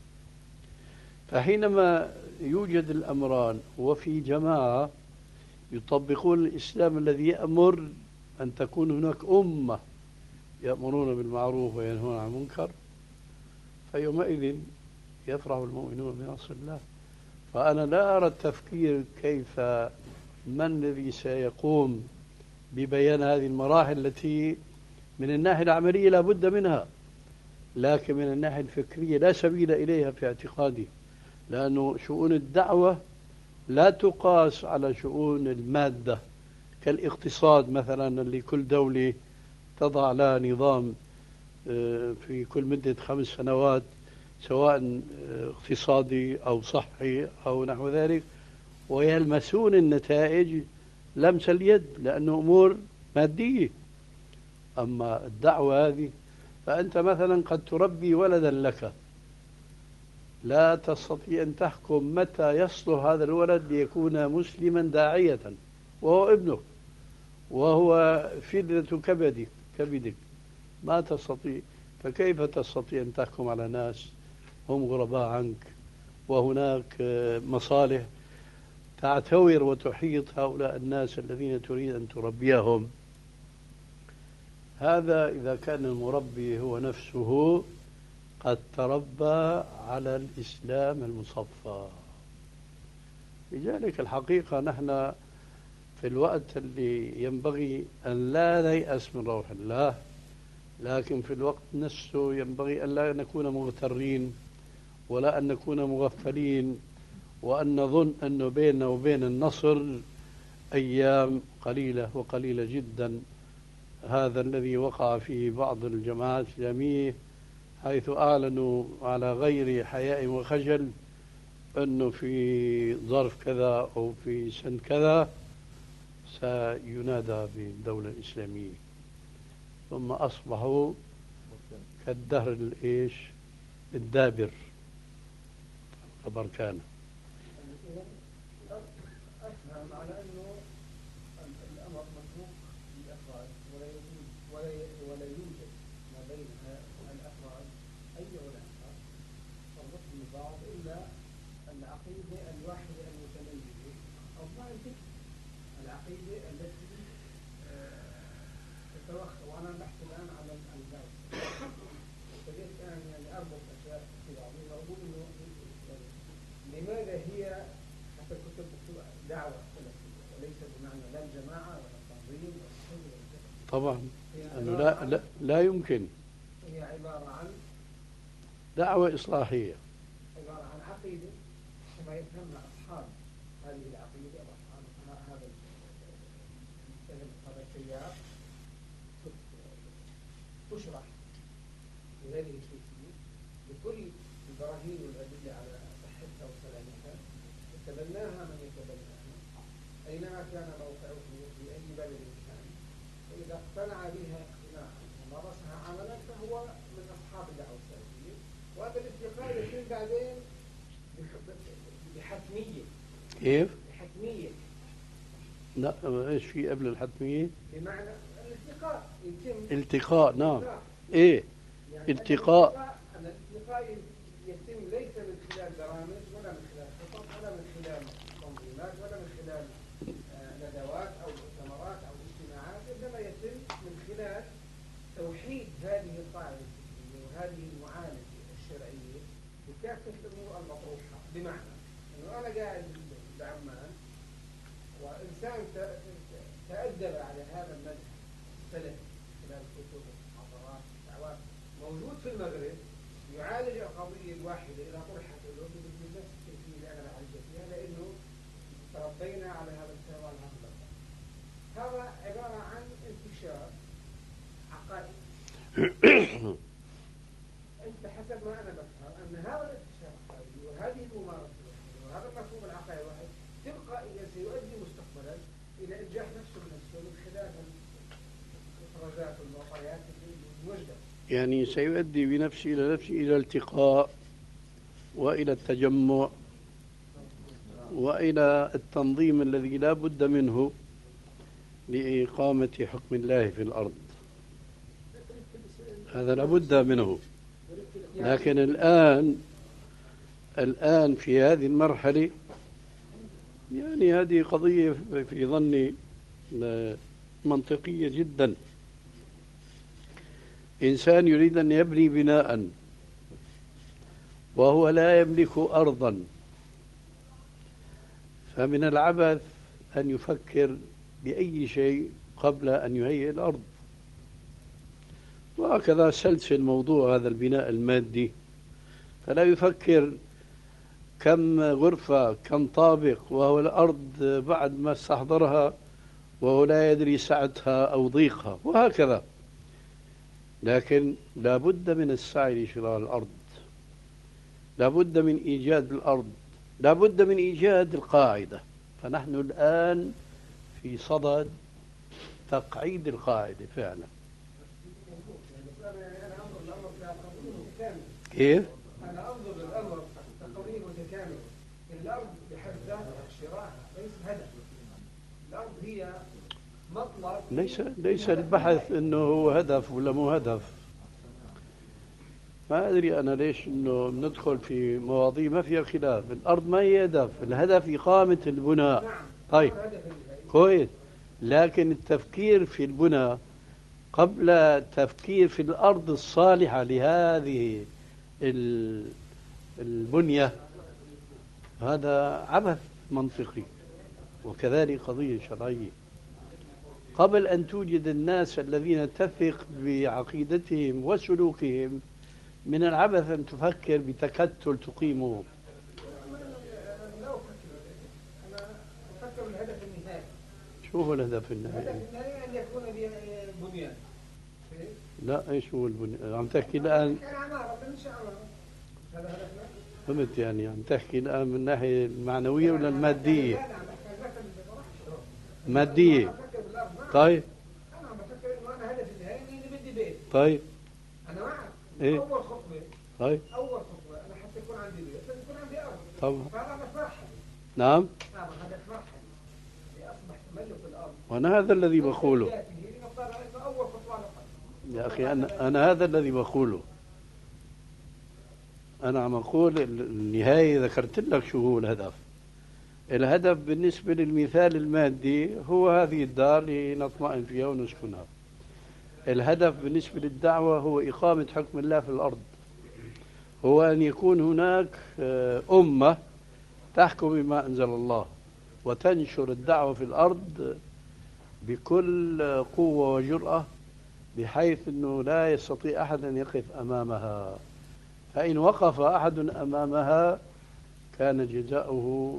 فحينما يوجد الأمران وفي جماعة يطبقون الإسلام الذي يأمر أن تكون هناك أمة يأمرون بالمعروف وينهون عن المنكر، فيومئذ يفرح المؤمنون بنصر الله. فأنا لا أرى التفكير كيف من الذي سيقوم ببيان هذه المراحل التي من الناحية العملية لا بد منها، لكن من الناحية الفكرية لا سبيل إليها في اعتقادي، لأنه شؤون الدعوة لا تقاس على شؤون المادة كالاقتصاد مثلا، اللي كل دولة تضع لها نظام في كل مدة خمس سنوات سواء اقتصادي أو صحي أو نحو ذلك، ويلمسون النتائج لمس اليد لأنه أمور مادية. أما الدعوة هذه فأنت مثلا قد تربي ولدا لك لا تستطيع أن تحكم متى يصلح هذا الولد ليكون مسلما داعية، وهو ابنك وهو فدرة كبدك كبدك ما تستطيع. فكيف تستطيع أن تحكم على ناس هم غرباء عنك، وهناك مصالح تعتور وتحيط هؤلاء الناس الذين تريد أن تربيهم. هذا إذا كان المربي هو نفسه قد تربى على الإسلام المصفى. لذلك الحقيقة نحن في الوقت اللي ينبغي أن لا نيأس من روح الله، لكن في الوقت نفسه ينبغي أن لا نكون مغترين ولا أن نكون مغفلين، وأن نظن أنه بيننا وبين النصر أيام قليلة وقليلة جدا. هذا الذي وقع فيه بعض الجماعات الإسلامية، حيث أعلنوا على غير حياء وخجل أنه في ظرف كذا أو في سنة كذا سينادى بالدولة الإسلامية، ثم أصبحوا كالدهر الإيش الدابر خبر كان. أفهم على أنه الأمر متروك للأفراد ولا يوجد ولا ولا يوجد ما بين الأفراد أي علاقة تربط ببعض إلا العقيدة الواحدة المتميزة أو ما الفكر العقيدة التي تتوخى. وأنا بحث الآن على البعض بديت الآن يعني أربط أشياء في بعضها وأقول إنه لماذا هي حتى كتب دعوة سلفية وليس بمعنى لا الجماعة ولا التنظيم ولا الحزب ولا كذا. طبعا أنه لا, لا لا يمكن. هي عبارة عن دعوة إصلاحية، عبارة عن عقيدة كما يفهمها أصحاب هذه العقيدة أو أصحاب هذا هذا التيار، تشرح بهذه الكيفية بكل البراهين والأدلة على صحتها وسلامتها، يتبناها من يتبناها أينما كان موقعه في أي بلد كان، وإذا اقتنع بها اقتناعا ومارسها عملا فهو من أصحاب الدعوة السلفية. وهذا الاستقرار يتم بعدين بحتمية. كيف؟ بحتمية. لا ايش في قبل الحتمية؟ بمعنى الالتقاء يتم التقاء. نعم. التقاء. ايه يعني التقاء. الالتقاء يتم ليس من خلال برامج ولا من خلال خطط ولا من خلال تنظيمات ولا من خلال ندوات او مؤتمرات او اجتماعات، انما يتم من خلال توحيد هذه القاعده الفكريه وهذه المعالجه الشرعيه بكافه الامور المطروحه. بمعنى انه انا قاعد بعمان وانسان تأدب على هذا المنهج السلفي خلال كتب ومحاضرات ودعوات موجود في المغرب يعالج القضيه الواحده اذا طرحت له بنفس الكيفيه اللي انا بعالجها فيها، لانه تربينا على هذا السواد هذا. هذا عباره عن انتشار عقائدي. انت حسب ما انا بفهم ان هذا الانتشار العقائدي وهذه الممارسه وهذا المفهوم العقائدي الواحد تلقائيا سيؤدي مستقبلا الى انجاح نفسه بنفسه من خلال الافرازات والمعطيات الموجده. يعني سيؤدي بنفسه إلى نفسه إلى التقاء وإلى التجمع وإلى التنظيم الذي لا بد منه لإقامة حكم الله في الأرض. هذا لا بد منه. لكن الآن الآن في هذه المرحلة يعني هذه قضية في ظني منطقية جدا. إنسان يريد أن يبني بناء وهو لا يملك أرضا، فمن العبث أن يفكر بأي شيء قبل أن يهيئ الأرض. وهكذا سلسل موضوع هذا البناء المادي، فلا يفكر كم غرفة كم طابق وهو الأرض بعد ما استحضرها وهو لا يدري سعتها أو ضيقها، وهكذا. لكن لا بد من السعي لشراء الأرض، لا بد من إيجاد الأرض، لا بد من إيجاد القاعدة. فنحن الآن في صدد تقعيد القاعدة فعلا. كيف؟ أنا أنظر للأمر كقوانين متكاملة. الأرض بحد ذاتها شراءها ليس هدف. الأرض هي مطلب. ليس ليس البحث انه هو هدف ولا مو هدف. ما أدري أنا ليش إنه بندخل في مواضيع ما فيها خلاف. الأرض ما هي هدف، الهدف إقامة البناء. طيب كويس، لكن التفكير في البناء قبل التفكير في الأرض الصالحة لهذه ال- البنية هذا عبث منطقي، وكذلك قضية شرعية. قبل أن توجد الناس الذين تثق بعقيدتهم وسلوكهم، من العبث أن تفكر بتكتل تقيمه. لا أفكر، أنا أفكر بالهدف النهائي. شو هو الهدف النهائي؟ الهدف النهائي أن يكون بنيان. لا، ايش هو البنيان؟ عم تحكي الآن كان عمارة بنشأ عمارة، هذا هدفنا. فهمت؟ يعني عم تحكي الآن من الناحية المعنوية ولا المادية؟ لا لا، أنا بفكر بالأرض. مادية. أنا بفكر بالأرض. طيب أنا بفكر إنه أنا هدفي النهائي إني بدي بيت. طيب أنا معك. إيه؟ أول خطوة طيب أول خطوة أنا حتى يكون عندي بيت لازم يكون عندي أرض. طبعا. فهذا هدف مرحلي. نعم، هذا هدف مرحلي. لأصبح تملك الأرض. وأنا هذا الذي بقوله ذاته نفترض إنه أول خطوة على الأقل. يا أخي. أنا أنا هذا الذي بقوله. أنا عم أقول النهاية. ذكرت لك شو هو الهدف. الهدف بالنسبة للمثال المادي هو هذه الدار لنطمئن فيها ونسكنها. الهدف بالنسبة للدعوة هو إقامة حكم الله في الأرض، هو أن يكون هناك أمة تحكم بما أنزل الله وتنشر الدعوة في الأرض بكل قوة وجرأة، بحيث أنه لا يستطيع أحد أن يقف أمامها. فإن وقف أحد أمامها كان جزاؤه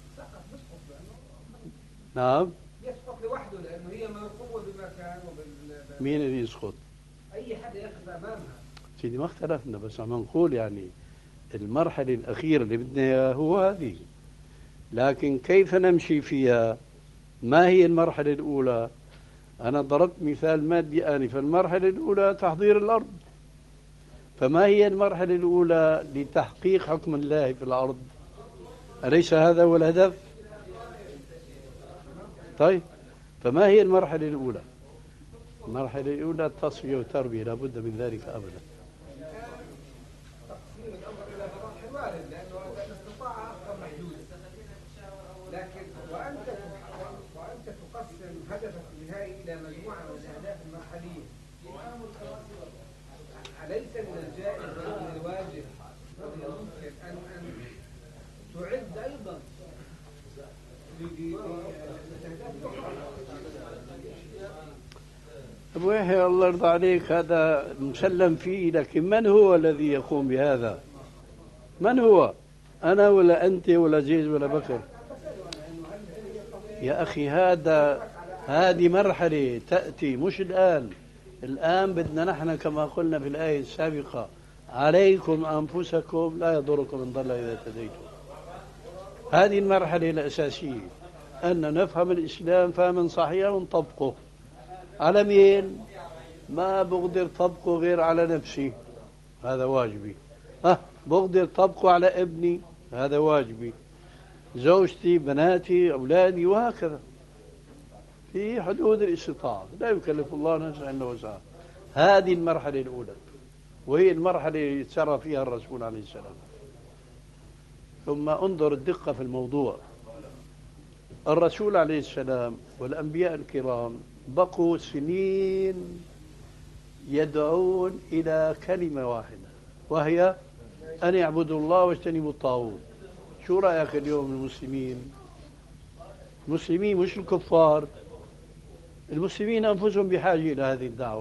نعم يسقط لوحده لأنه هي مركوبة بمكان وبال. مين اللي يسقط؟ أي حد يقف أمامها. سيدي ما اختلفنا، بس عم نقول يعني المرحلة الأخيرة اللي بدنا إياها هو هذه. لكن كيف نمشي فيها؟ ما هي المرحلة الأولى؟ أنا ضربت مثال مادي آنفا. المرحلة الأولى تحضير الأرض. فما هي المرحلة الأولى لتحقيق حكم الله في الأرض؟ أليس هذا هو الهدف؟ طيب، فما هي المرحلة الأولى؟ المرحلة الأولى التصفية والتربية، لا بد من ذلك أبدا. تقسيم الأمر إلى مراحل وارد لأنه الاستطاعة أصلا محدودة. لكن وأنت وأنت تقسم هدفك النهائي إلى مجموعة من الأهداف المرحلية، أليس من الجائز ومن الواجب يمكن أن أن تعد أيضا لأهداف أخرى؟ أبو يحيى الله يرضى عليك، هذا مسلم فيه، لكن من هو الذي يقوم بهذا؟ من هو؟ أنا ولا أنت ولا زيد ولا بكر؟ يا أخي هذا هذه مرحلة تأتي مش الآن. الآن بدنا نحن كما قلنا في الآية السابقة: عليكم أنفسكم لا يضركم من ضل إذا اهتديتم. هذه المرحلة الأساسية، أن نفهم الإسلام فهما صحيحا ونطبقه. على مين؟ ما بقدر طبقه غير على نفسي، هذا واجبي. ها بقدر طبقه على ابني، هذا واجبي. زوجتي، بناتي، أولادي، وهكذا في حدود الاستطاعة. لا يكلف الله نفسا إلا وسعها. هذه المرحلة الأولى، وهي المرحلة اللي سار فيها الرسول عليه السلام. ثم انظر الدقة في الموضوع. الرسول عليه السلام والأنبياء الكرام بقوا سنين يدعون إلى كلمة واحدة، وهي أن يعبدوا الله واجتنبوا الطاغوت. شو رأيك اليوم المسلمين؟ المسلمين مش الكفار، المسلمين أنفسهم بحاجة إلى هذه الدعوة.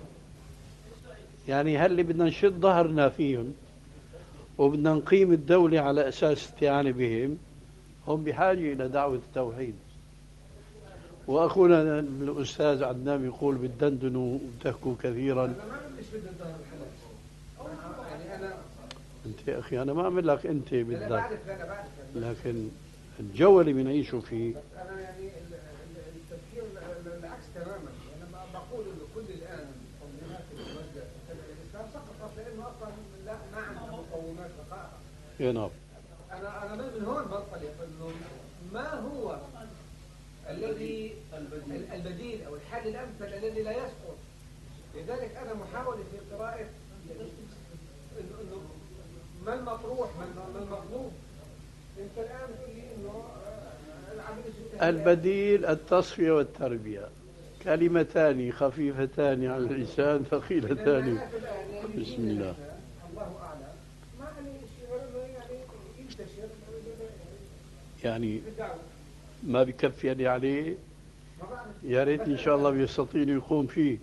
يعني هل اللي بدنا نشد ظهرنا فيهم وبدنا نقيم الدولة على أساس استعانة بهم، هم بحاجة إلى دعوة التوحيد. وأخونا الأستاذ عدنان يقول بتدندنوا وبتحكوا كثيرا. أنا ما بديش بدي الظهر الحلال. يعني أنا أنت يا أخي أنا ما أعمل لك أنت أنا بدك، بعرف أنا بعرف لكن الجو اللي بنعيشه فيه. أنا يعني ال- ال- التفكير العكس تماما. أنا ب- بقول إنه كل الآن المقومات اللي موجودة في الإسلام سقطت لأنه أصلا لا ما عندها مقومات بقائها. يا نعم. أنا أنا من هون بنطلق إنه ما هو الذي البديل أو الحل الأمثل الذي لا يسقط. لذلك أنا محاولة في قراءة إنه ما المطروح ما المطلوب. أنت الآن تقول لي إنه العملية البديل التصفية والتربية، كلمتان خفيفتان على اللسان ثقيلتان. بسم الله. الله أعلم. ما عليه شيء يعني ينتشر يعني ما بكفي عليه، يا ريت إن شاء الله بيستطيع يقوم فيه.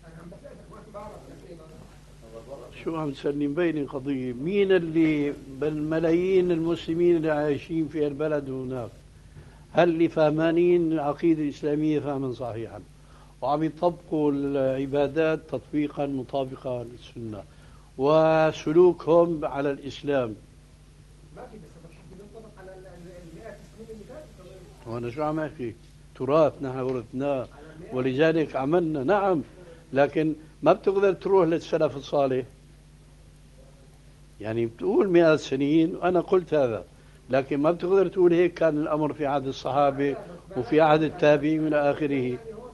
شو عم تسلم بين قضية مين اللي بالملايين المسلمين اللي عايشين في البلد هناك، هل اللي فهمانين العقيدة الإسلامية فهما صحيحا وعم يطبقوا العبادات تطبيقا مطابقا للسنة وسلوكهم على الإسلام؟ ما في بس بينطبق على المئات السنين اللي فاتت. وأنا شو عم أحكي؟ تراث نحن ورثناه ولذلك عملنا. نعم، لكن ما بتقدر تروح للسلف الصالح. يعني بتقول مئات سنين وأنا قلت هذا، لكن ما بتقدر تقول هيك كان الأمر في عهد الصحابة وفي عهد التابعين من آخره.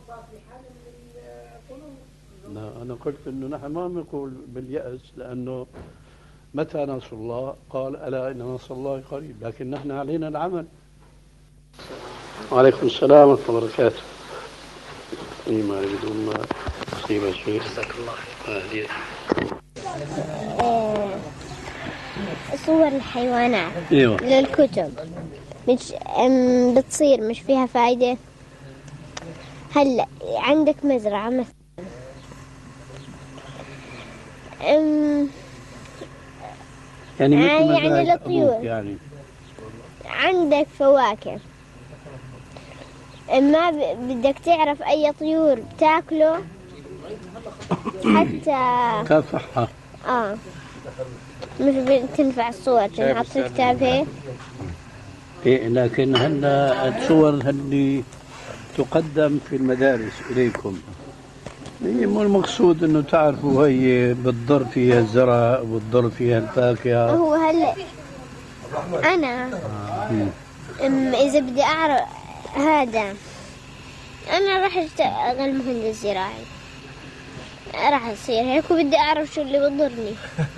لا، أنا قلت أنه نحن ما نقول باليأس، لأنه متى نصر الله؟ قال ألا إن نصر الله قريب، لكن نحن علينا العمل. وعليكم السلام ورحمة الله وبركاته. ما بدون ما تصيب شيء. جزاك الله. صور الحيوانات ايوه للكتب مش أم بتصير مش فيها فايدة. هلا عندك مزرعة مثلا أم يعني مثل يعني مزرعة للطيور. أبوك يعني. عندك فواكه، ما بدك تعرف أي طيور بتاكله حتى كافحة. آه مش بتنفع الصور تنحط في كتاب هيك. إيه، لكن هلا الصور اللي تقدم في المدارس إليكم هي مو المقصود إنه تعرفوا هي بتضر فيها الزرع وبتضر فيها الفاكهة. هو هلا أنا أم إذا بدي أعرف هذا أنا راح أشتغل مهندس زراعي، راح أصير هيك وبدي أعرف شو اللي بضرني.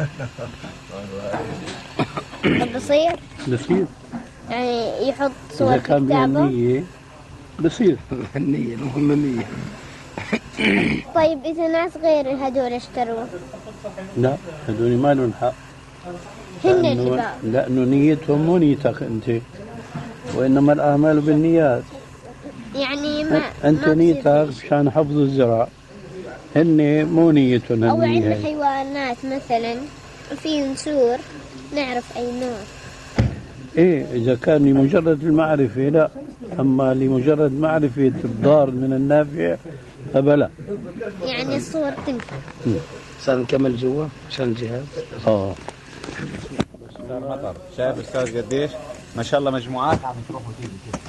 طب بصير؟ بصير يعني يحط صور إذا في كان كتابه؟ بالنية بصير. النية المهمة النية. طيب إذا ناس غير هدول اشتروا؟ لا، هذول ما لهم حق، هن اللي باعوا. لأنه نيتهم مو نيتك أنت، وإنما الأعمال بالنيات. يعني ما أنت ما نيتك بصير. مشان حفظ الزرع، هن مو نيتهم أو عندنا هالنية. حيوانات مثلا في نسور نعرف أي نوع. إيه، إذا كان لمجرد المعرفة لا، أما لمجرد معرفة الضار من النافع فبلا. يعني الصور تنفع. عشان نكمل جوا عشان الجهاز. آه مطر شايف أستاذ قديش ما شاء الله مجموعات عم تروح وتيجي كده.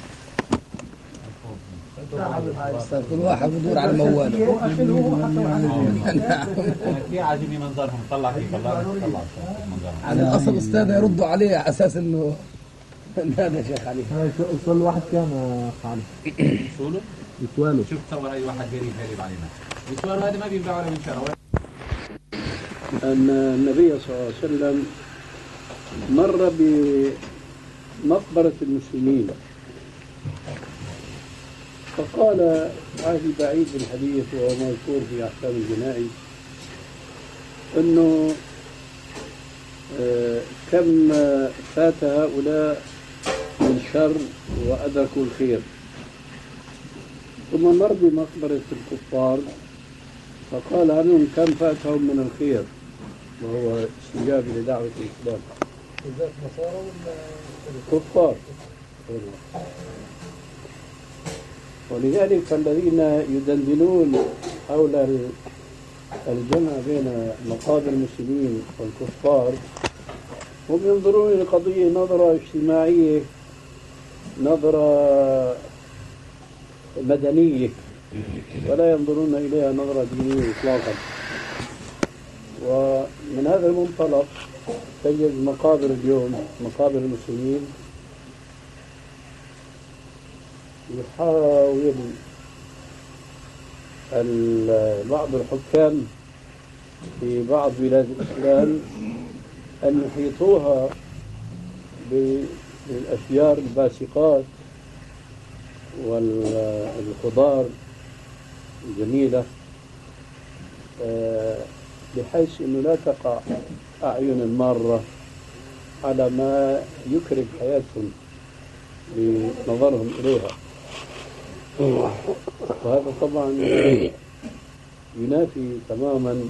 كل واحد بدور على موال. كثير عاجبني منظرهم، طلع فيه طلع طلع منظرهم. على الاصل استاذ يردوا عليه على اساس انه هذا شيخ علي. كل واحد كان علي شو يتوالوا. شوف تصور هاي واحد قريب قريب علينا يتوالوا، هذا ما بينباع ولا بينشرى. أن النبي صلى الله عليه وسلم مر بمقبرة المسلمين فقال، عهدي بعيد بالحديث وهو مذكور في أحكام الجنائز، أنه كم فات هؤلاء من شر وأدركوا الخير. ثم مر بمقبرة الكفار فقال عنهم كم فاتهم من الخير، وهو استجابة لدعوة الإسلام. كفار. ولذلك فالذين يدندنون حول الجمع بين مقابر المسلمين والكفار هم ينظرون إلى القضية نظرة اجتماعية، نظرة مدنية، ولا ينظرون إليها نظرة دينية إطلاقا. ومن هذا المنطلق تجد مقابر اليوم، مقابر المسلمين، يحاول بعض الحكام في بعض بلاد الإسلام أن يحيطوها بالأشجار الباسقات والخضار الجميلة بحيث أنه لا تقع أعين المارة على ما يكرم حياتهم بنظرهم إليها. وهذا طبعا ينافي تماما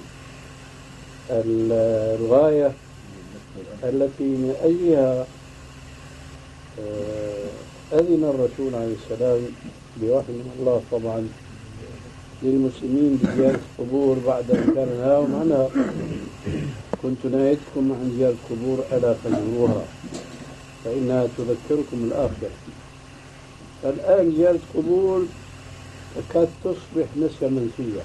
الغاية التي من أجلها أذن الرسول عليه السلام بوحي من الله طبعا للمسلمين بزيارة القبور بعد أن كان نهاهم عنها. كنت نهيتكم عن زيارة القبور ألا فزوروها فإنها تذكركم الآخرة. الآن زيارة القبور تكاد تصبح نسية منسية،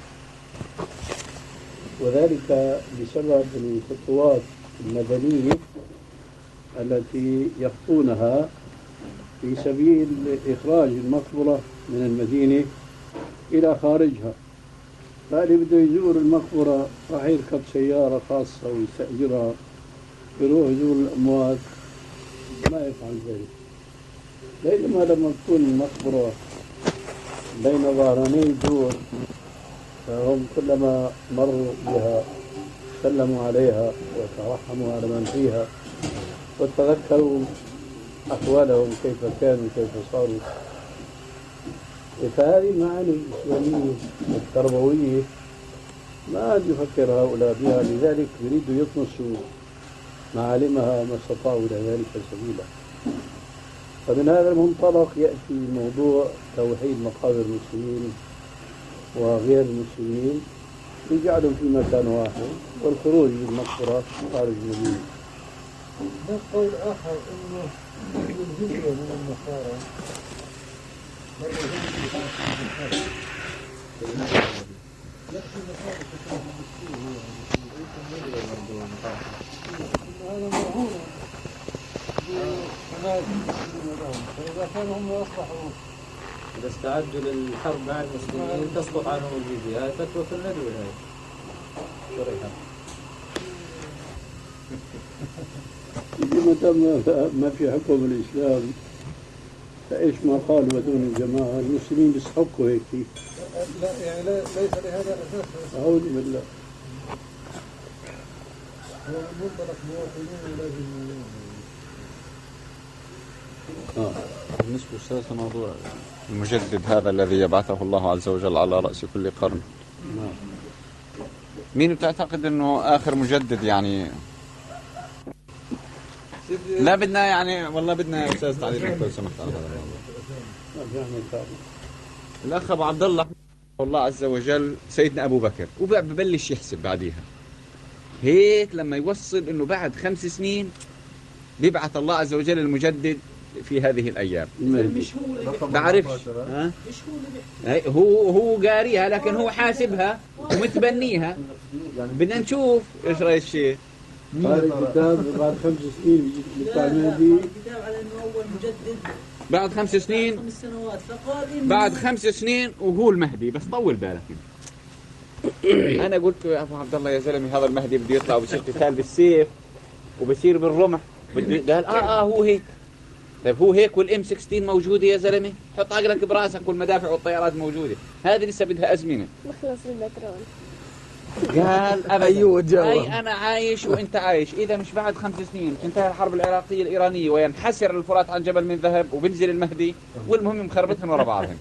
وذلك بسبب الخطوات المدنية التي يخطونها في سبيل إخراج المقبرة من المدينة إلى خارجها. فاللي بده يزور المقبرة راح يركب سيارة خاصة ويستأجرها يروح يزور الأموات، ما يفعل ذلك. بينما لما تكون المقبرة بين ظهراني الدور فهم كلما مروا بها سلموا عليها وترحموا على من فيها وتذكروا أحوالهم كيف كانوا كيف صاروا. فهذه المعاني الإسلامية التربوية ما عاد يفكر هؤلاء بها، لذلك يريدوا يطمسوا معالمها ما استطاعوا إلى ذلك سبيلا. فمن هذا المنطلق يأتي موضوع توحيد مقابر المسلمين وغير المسلمين يجعلهم في مكان واحد والخروج بالمقبرة خارج المدينة. ده قول آخر إنه الهجرة من النصارى يكفي النصارى تكون بالسوء هذا مرهون فإذا كانوا هم يصلحوا إذا استعدوا للحرب مع المسلمين تسقط عنهم الجزية. هاي فتوى في الندوة هاي شريحة. ما دام ما في حكم الإسلام فإيش ما قالوا بدون الجماعة المسلمين بيستحقوا هيك. لا يعني لا ليس لهذا أساس. أعوذ بالله. هو منطلق مواطنين ولازم. آه. بالنسبة أستاذ موضوع المجدد هذا الذي يبعثه الله عز وجل على رأس كل قرن، مين بتعتقد أنه آخر مجدد؟ يعني لا بدنا يعني والله بدنا يا أستاذ تعليق لو سمحت على هذا الموضوع. الأخ أبو عبد الله الله عز وجل سيدنا أبو بكر وببلش يحسب بعديها هيك لما يوصل أنه بعد خمس سنين بيبعث الله عز وجل المجدد في هذه الأيام. مش هو اللي بعرفش ها؟ مش هو اللي بيحكي. هو هو قاريها لكن هو حاسبها ومتبنيها. بدنا نشوف ايش راي الشيخ. هذا الكتاب بعد خمس سنين بيطلع المهدي. الكتاب على انه اول مجدد بعد خمس سنين خمس سنوات فقال بعد خمس سنين وهو المهدي. بس طول بالك انا قلت يا ابو عبد الله يا زلمه هذا المهدي بده يطلع وبصير قتال بالسيف وبصير بالرمح. قال اه اه هو هيك. طيب هو هيك والام ستة عشر موجوده يا زلمه؟ حط عقلك براسك والمدافع والطيارات موجوده. هذه لسه بدها ازمنه. بخلص البترول. قال ابدا اي انا عايش وانت عايش. اذا مش بعد خمس سنين تنتهي الحرب العراقيه الايرانيه وينحسر الفرات عن جبل من ذهب وبنزل المهدي والمهم مخربطهم ورا بعضهم.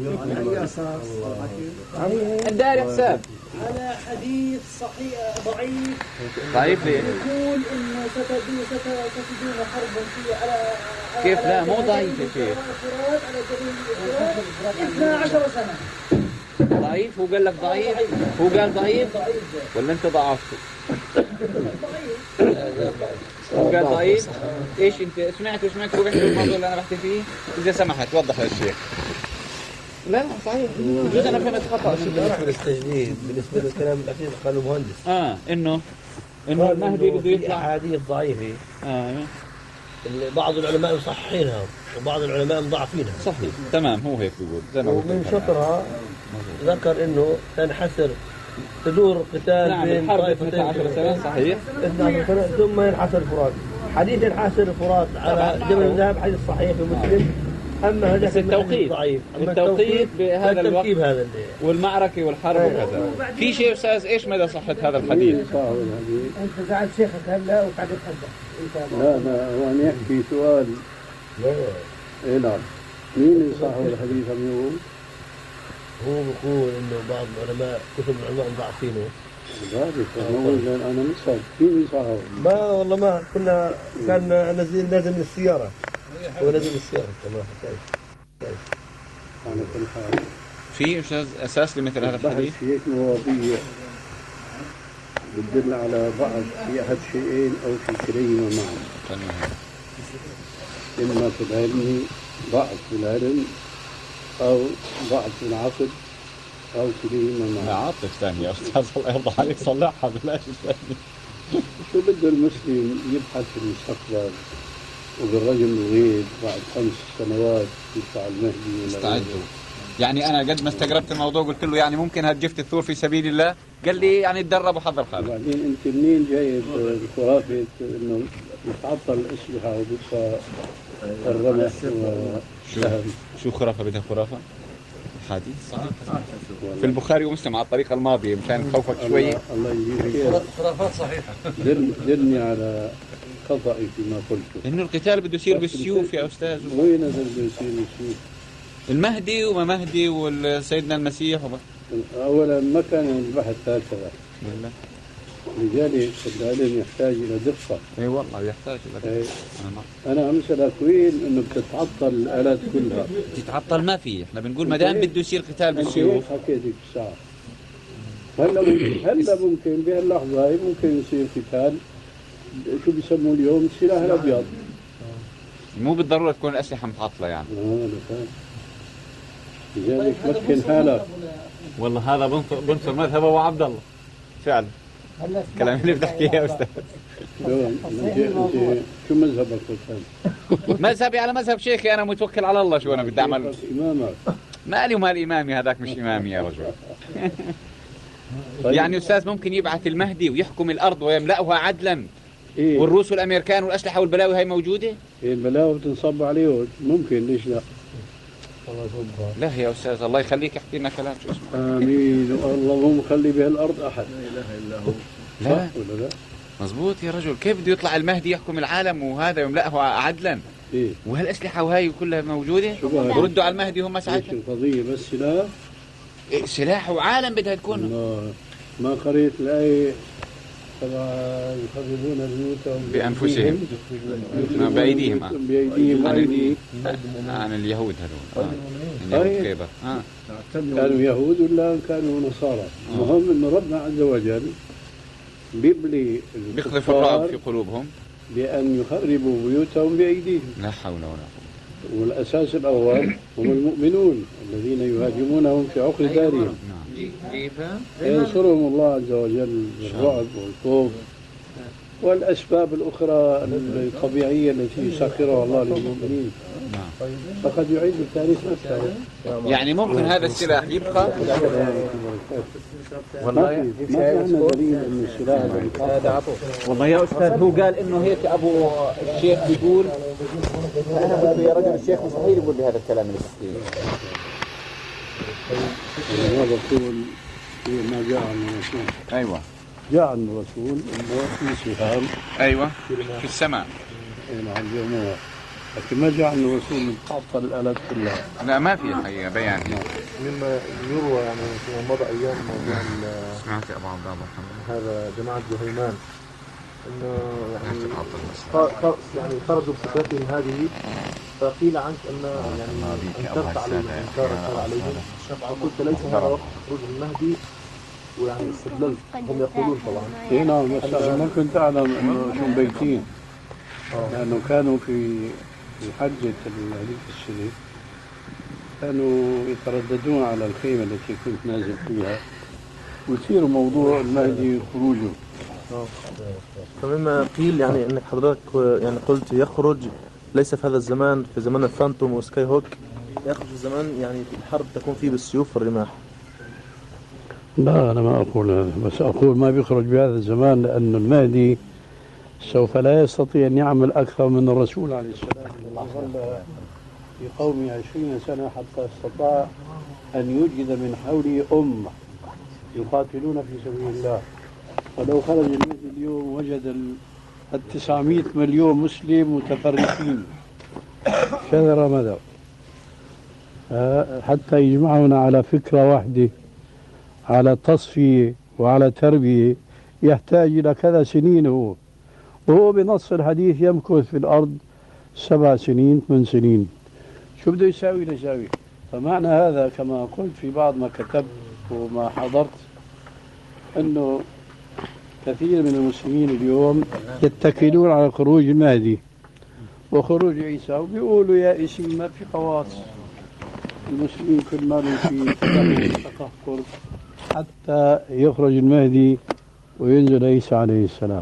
الداري حساب على حديث صحيح ضعيف. ضعيف ليه؟ يقول انه ستجدون حربا في على كيف لا مو ضعيف يا شيخ. على جبل اثنا عشر سنه. ضعيف؟ هو قال لك ضعيف؟ هو قال ضعيف؟ ولا انت ضعفته؟ هو قال ضعيف؟ ايش انت سمعت وسمعت هو بيحكي الموضوع اللي انا بحكي فيه؟ اذا سمحت وضح للشيخ. لا لا صحيح بجوز انا فهمت خطا. بالنسبه للتجديد بالنسبه للكلام الاخير قاله المهندس اه انه انه المهدي بده يطلع احاديث ضعيفه. اه اللي بعض العلماء مصححينها وبعض العلماء مضاعفينها. صحيح تمام هو هيك بيقول زي ما ومن شطرها ذكر انه تنحسر تدور قتال نعم بين الحرب طائفتين اثنتي عشرة سنة صحيح. اثنتي عشرة سنة ثم ينحسر الفرات. حديث ينحسر الفرات على جبل الذهب حديث صحيح في مسلم. أما هذا بس التوقيت ضعيف. أما التوقيت بهذا الوقت هذا اللي والمعركة والحرب وكذا. في شيء أستاذ إيش مدى صحة هذا الحديث؟ انت زعلت شيخك هلا وقاعد تتحدث. لا لا هو أن يحكي سؤال. لا إيه نعم. مين صاحب الحديث عم يقول؟ هو بيقول إنه بعض العلماء كتب العلماء ضعفينه. ذلك أنا أنا مسأل مين صاحب؟ ما والله ما كنا كان نازل نازل من السيارة. هو نازل من السيارة كمان. على كل حال. في أستاذ أساس لمثل هذا الحديث؟ في هيك مواضيع بتدل على ضعف في أحد شيئين أو في كليهما معا. إما في العلم ضعف في العلم أو ضعف في العقل أو كليهما معا. عاطف ثاني يا أستاذ الله يرضى عليك صلحها بلاش ثاني. شو بده المسلم يبحث في المستقبل وبالرجل الغيب بعد خمس سنوات يطلع المهدي؟ استعدوا. يعني أنا قد ما استغربت الموضوع قلت له يعني ممكن هتجفت الثور في سبيل الله؟ قال لي يعني تدرب وحضر حالك. وبعدين أنت منين جايب الخرافة إنه يتعطل الأسلحة وبيبقى الرمح والسهم؟ شو خرافة بدها خرافة؟ حديث صحيح في البخاري ومسلم على الطريقة الماضية مشان خوفك شوي. الله يجزيك خير. خرافات صحيحة. دلني على خطأي فيما قلته. إنه القتال بده يصير بالسيوف يا أستاذ. وين هذا بده يصير بالسيوف؟ المهدي وما مهدي والسيدنا المسيح وما. أولا ما كان البحث هكذا. بالله. لذلك العلم يحتاج إلى دقة. اي والله يحتاج إلى دقة. أنا أمثلك وين إنه بتتعطل الآلات كلها. تتعطل ما في، إحنا بنقول ما دام بده يصير قتال بالسيوف. حكيت لك ساعة. هلا ممكن هلا ممكن بهاللحظة هي ممكن يصير قتال شو بيسموه اليوم السلاح الأبيض. مو بالضرورة تكون الأسلحة متعطلة يعني. آه لذلك مكن حالك. والله هذا بنصر بنصر مذهب أبو عبد الله فعلا. الكلام اللي بتحكيه يا أستاذ. انت انت شو مذهبك أستاذ؟ مذهبي على مذهب شيخي، أنا متوكل على الله. شو أنا بدي أعمل؟ إمامك. مالي ومال إمامي، هذاك مش إمامي يا رجل. يعني أستاذ ممكن يبعث المهدي ويحكم الأرض ويملأها عدلا. إيه؟ والروس والأمريكان والأسلحة والبلاوي هاي موجودة؟ إيه البلاوي بتنصب عليه ممكن، ليش لا؟ لا يا أستاذ الله يخليك احكي لنا كلام شو اسمه. آمين. اللهم خلي بهالأرض أحد. لا إله إلا هو. لا ولا لا؟ مزبوط يا رجل. كيف بده يطلع المهدي يحكم العالم وهذا يملأه عدلا؟ إيه؟ وهالأسلحة وهي كلها موجودة؟ وردوا على المهدي هم ساعتها. القضية بس سلاح؟ إيه سلاح وعالم بدها تكون. ما ما قريت الآية طبعا يخربون بيوتهم بأنفسهم بأيديهم. آه. بأيديهم عن, عن اليهود هذول. آه. اليهود آه. كانوا يهود ولا كانوا نصارى. المهم إنه ربنا عز وجل بيبلي بيقذف الرعب في قلوبهم بأن يخربوا بيوتهم بأيديهم. لا حول ولا قوة. والأساس الأول هم المؤمنون الذين يهاجمونهم في عقر دارهم. ينصرهم الله عز وجل بالرعب والخوف والأسباب الأخرى الطبيعية التي يسخرها الله للمؤمنين. فقد يعيد التاريخ نفسه. يعني ممكن هذا السلاح يبقى. والله ما عندنا دليل أن السلاح يبقى. والله يا أستاذ هو قال إنه هيك أبو الشيخ بيقول. أنا قلت يا رجل الشيخ مستحيل يقول لي هذا الكلام اللي بحكيه. هذا بقول ما جاء عن الرسول. أيوة. جاء عن الرسول إنه في سهام. أيوة. في السماء. نعم جموع. لكن ما جاء عن الرسول تعطل الآلات كلها. لا ما في حقيقة بيان. مما يروى يعني فيما مضى أيام موضوع سمعت يا أبو عبد الله هذا جماعة جهيمان إنه يعني ف... يعني خرجوا بصفاتهم هذه، فقيل عنك أن يعني أنكرت عليهم أنكار عليهم، فقلت ليس هذا وقت خروج المهدي، ويعني استدللت. هم يقولون طبعا. إيه نعم بس أنا ما كنت أعلم إنه شو بيتين، لأنه كانوا في في حجة هذيك السنة كانوا يترددون على الخيمة التي كنت نازل فيها ويصير موضوع المهدي خروجه. فمما قيل يعني انك حضرتك يعني قلت يخرج ليس في هذا الزمان، في زمان الفانتوم وسكاي هوك، يخرج الزمان يعني الحرب تكون فيه بالسيوف والرماح. لا أنا ما أقول هذا، بس أقول ما بيخرج بهذا الزمان، لأن المهدي سوف لا يستطيع أن يعمل أكثر من الرسول عليه السلام. ظل في قومه عشرين سنة حتى استطاع أن يوجد من حوله أمة يقاتلون في سبيل الله. ولو خرج المهدي اليوم وجد التسعمائة مليون مسلم متفرقين شذر مدى حتى يجمعنا على فكرة واحدة، على تصفية وعلى تربية، يحتاج إلى كذا سنين. هو وهو بنص الحديث يمكث في الأرض سبع سنين ثمان سنين، شو بده يساوي ليساوي. فمعنى هذا كما قلت في بعض ما كتبت وما حضرت أنه كثير من المسلمين اليوم يتكلون على خروج المهدي وخروج عيسى، وبيقولوا يائسين ما في خواص، المسلمين كل ما في تقهقر حتى يخرج المهدي وينزل عيسى عليه السلام.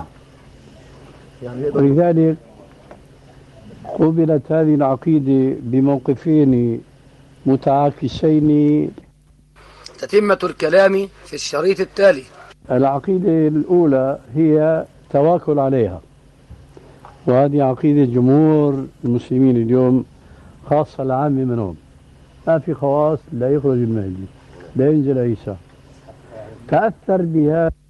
ولذلك قبلت هذه العقيدة بموقفين متعاكسين. تتمة الكلام في الشريط التالي. العقيدة الأولى هي توكل عليها، وهذه عقيدة جمهور المسلمين اليوم خاصة العامة منهم. ما في خواص، لا يخرج المهدي لا ينزل عيسى. تأثر بها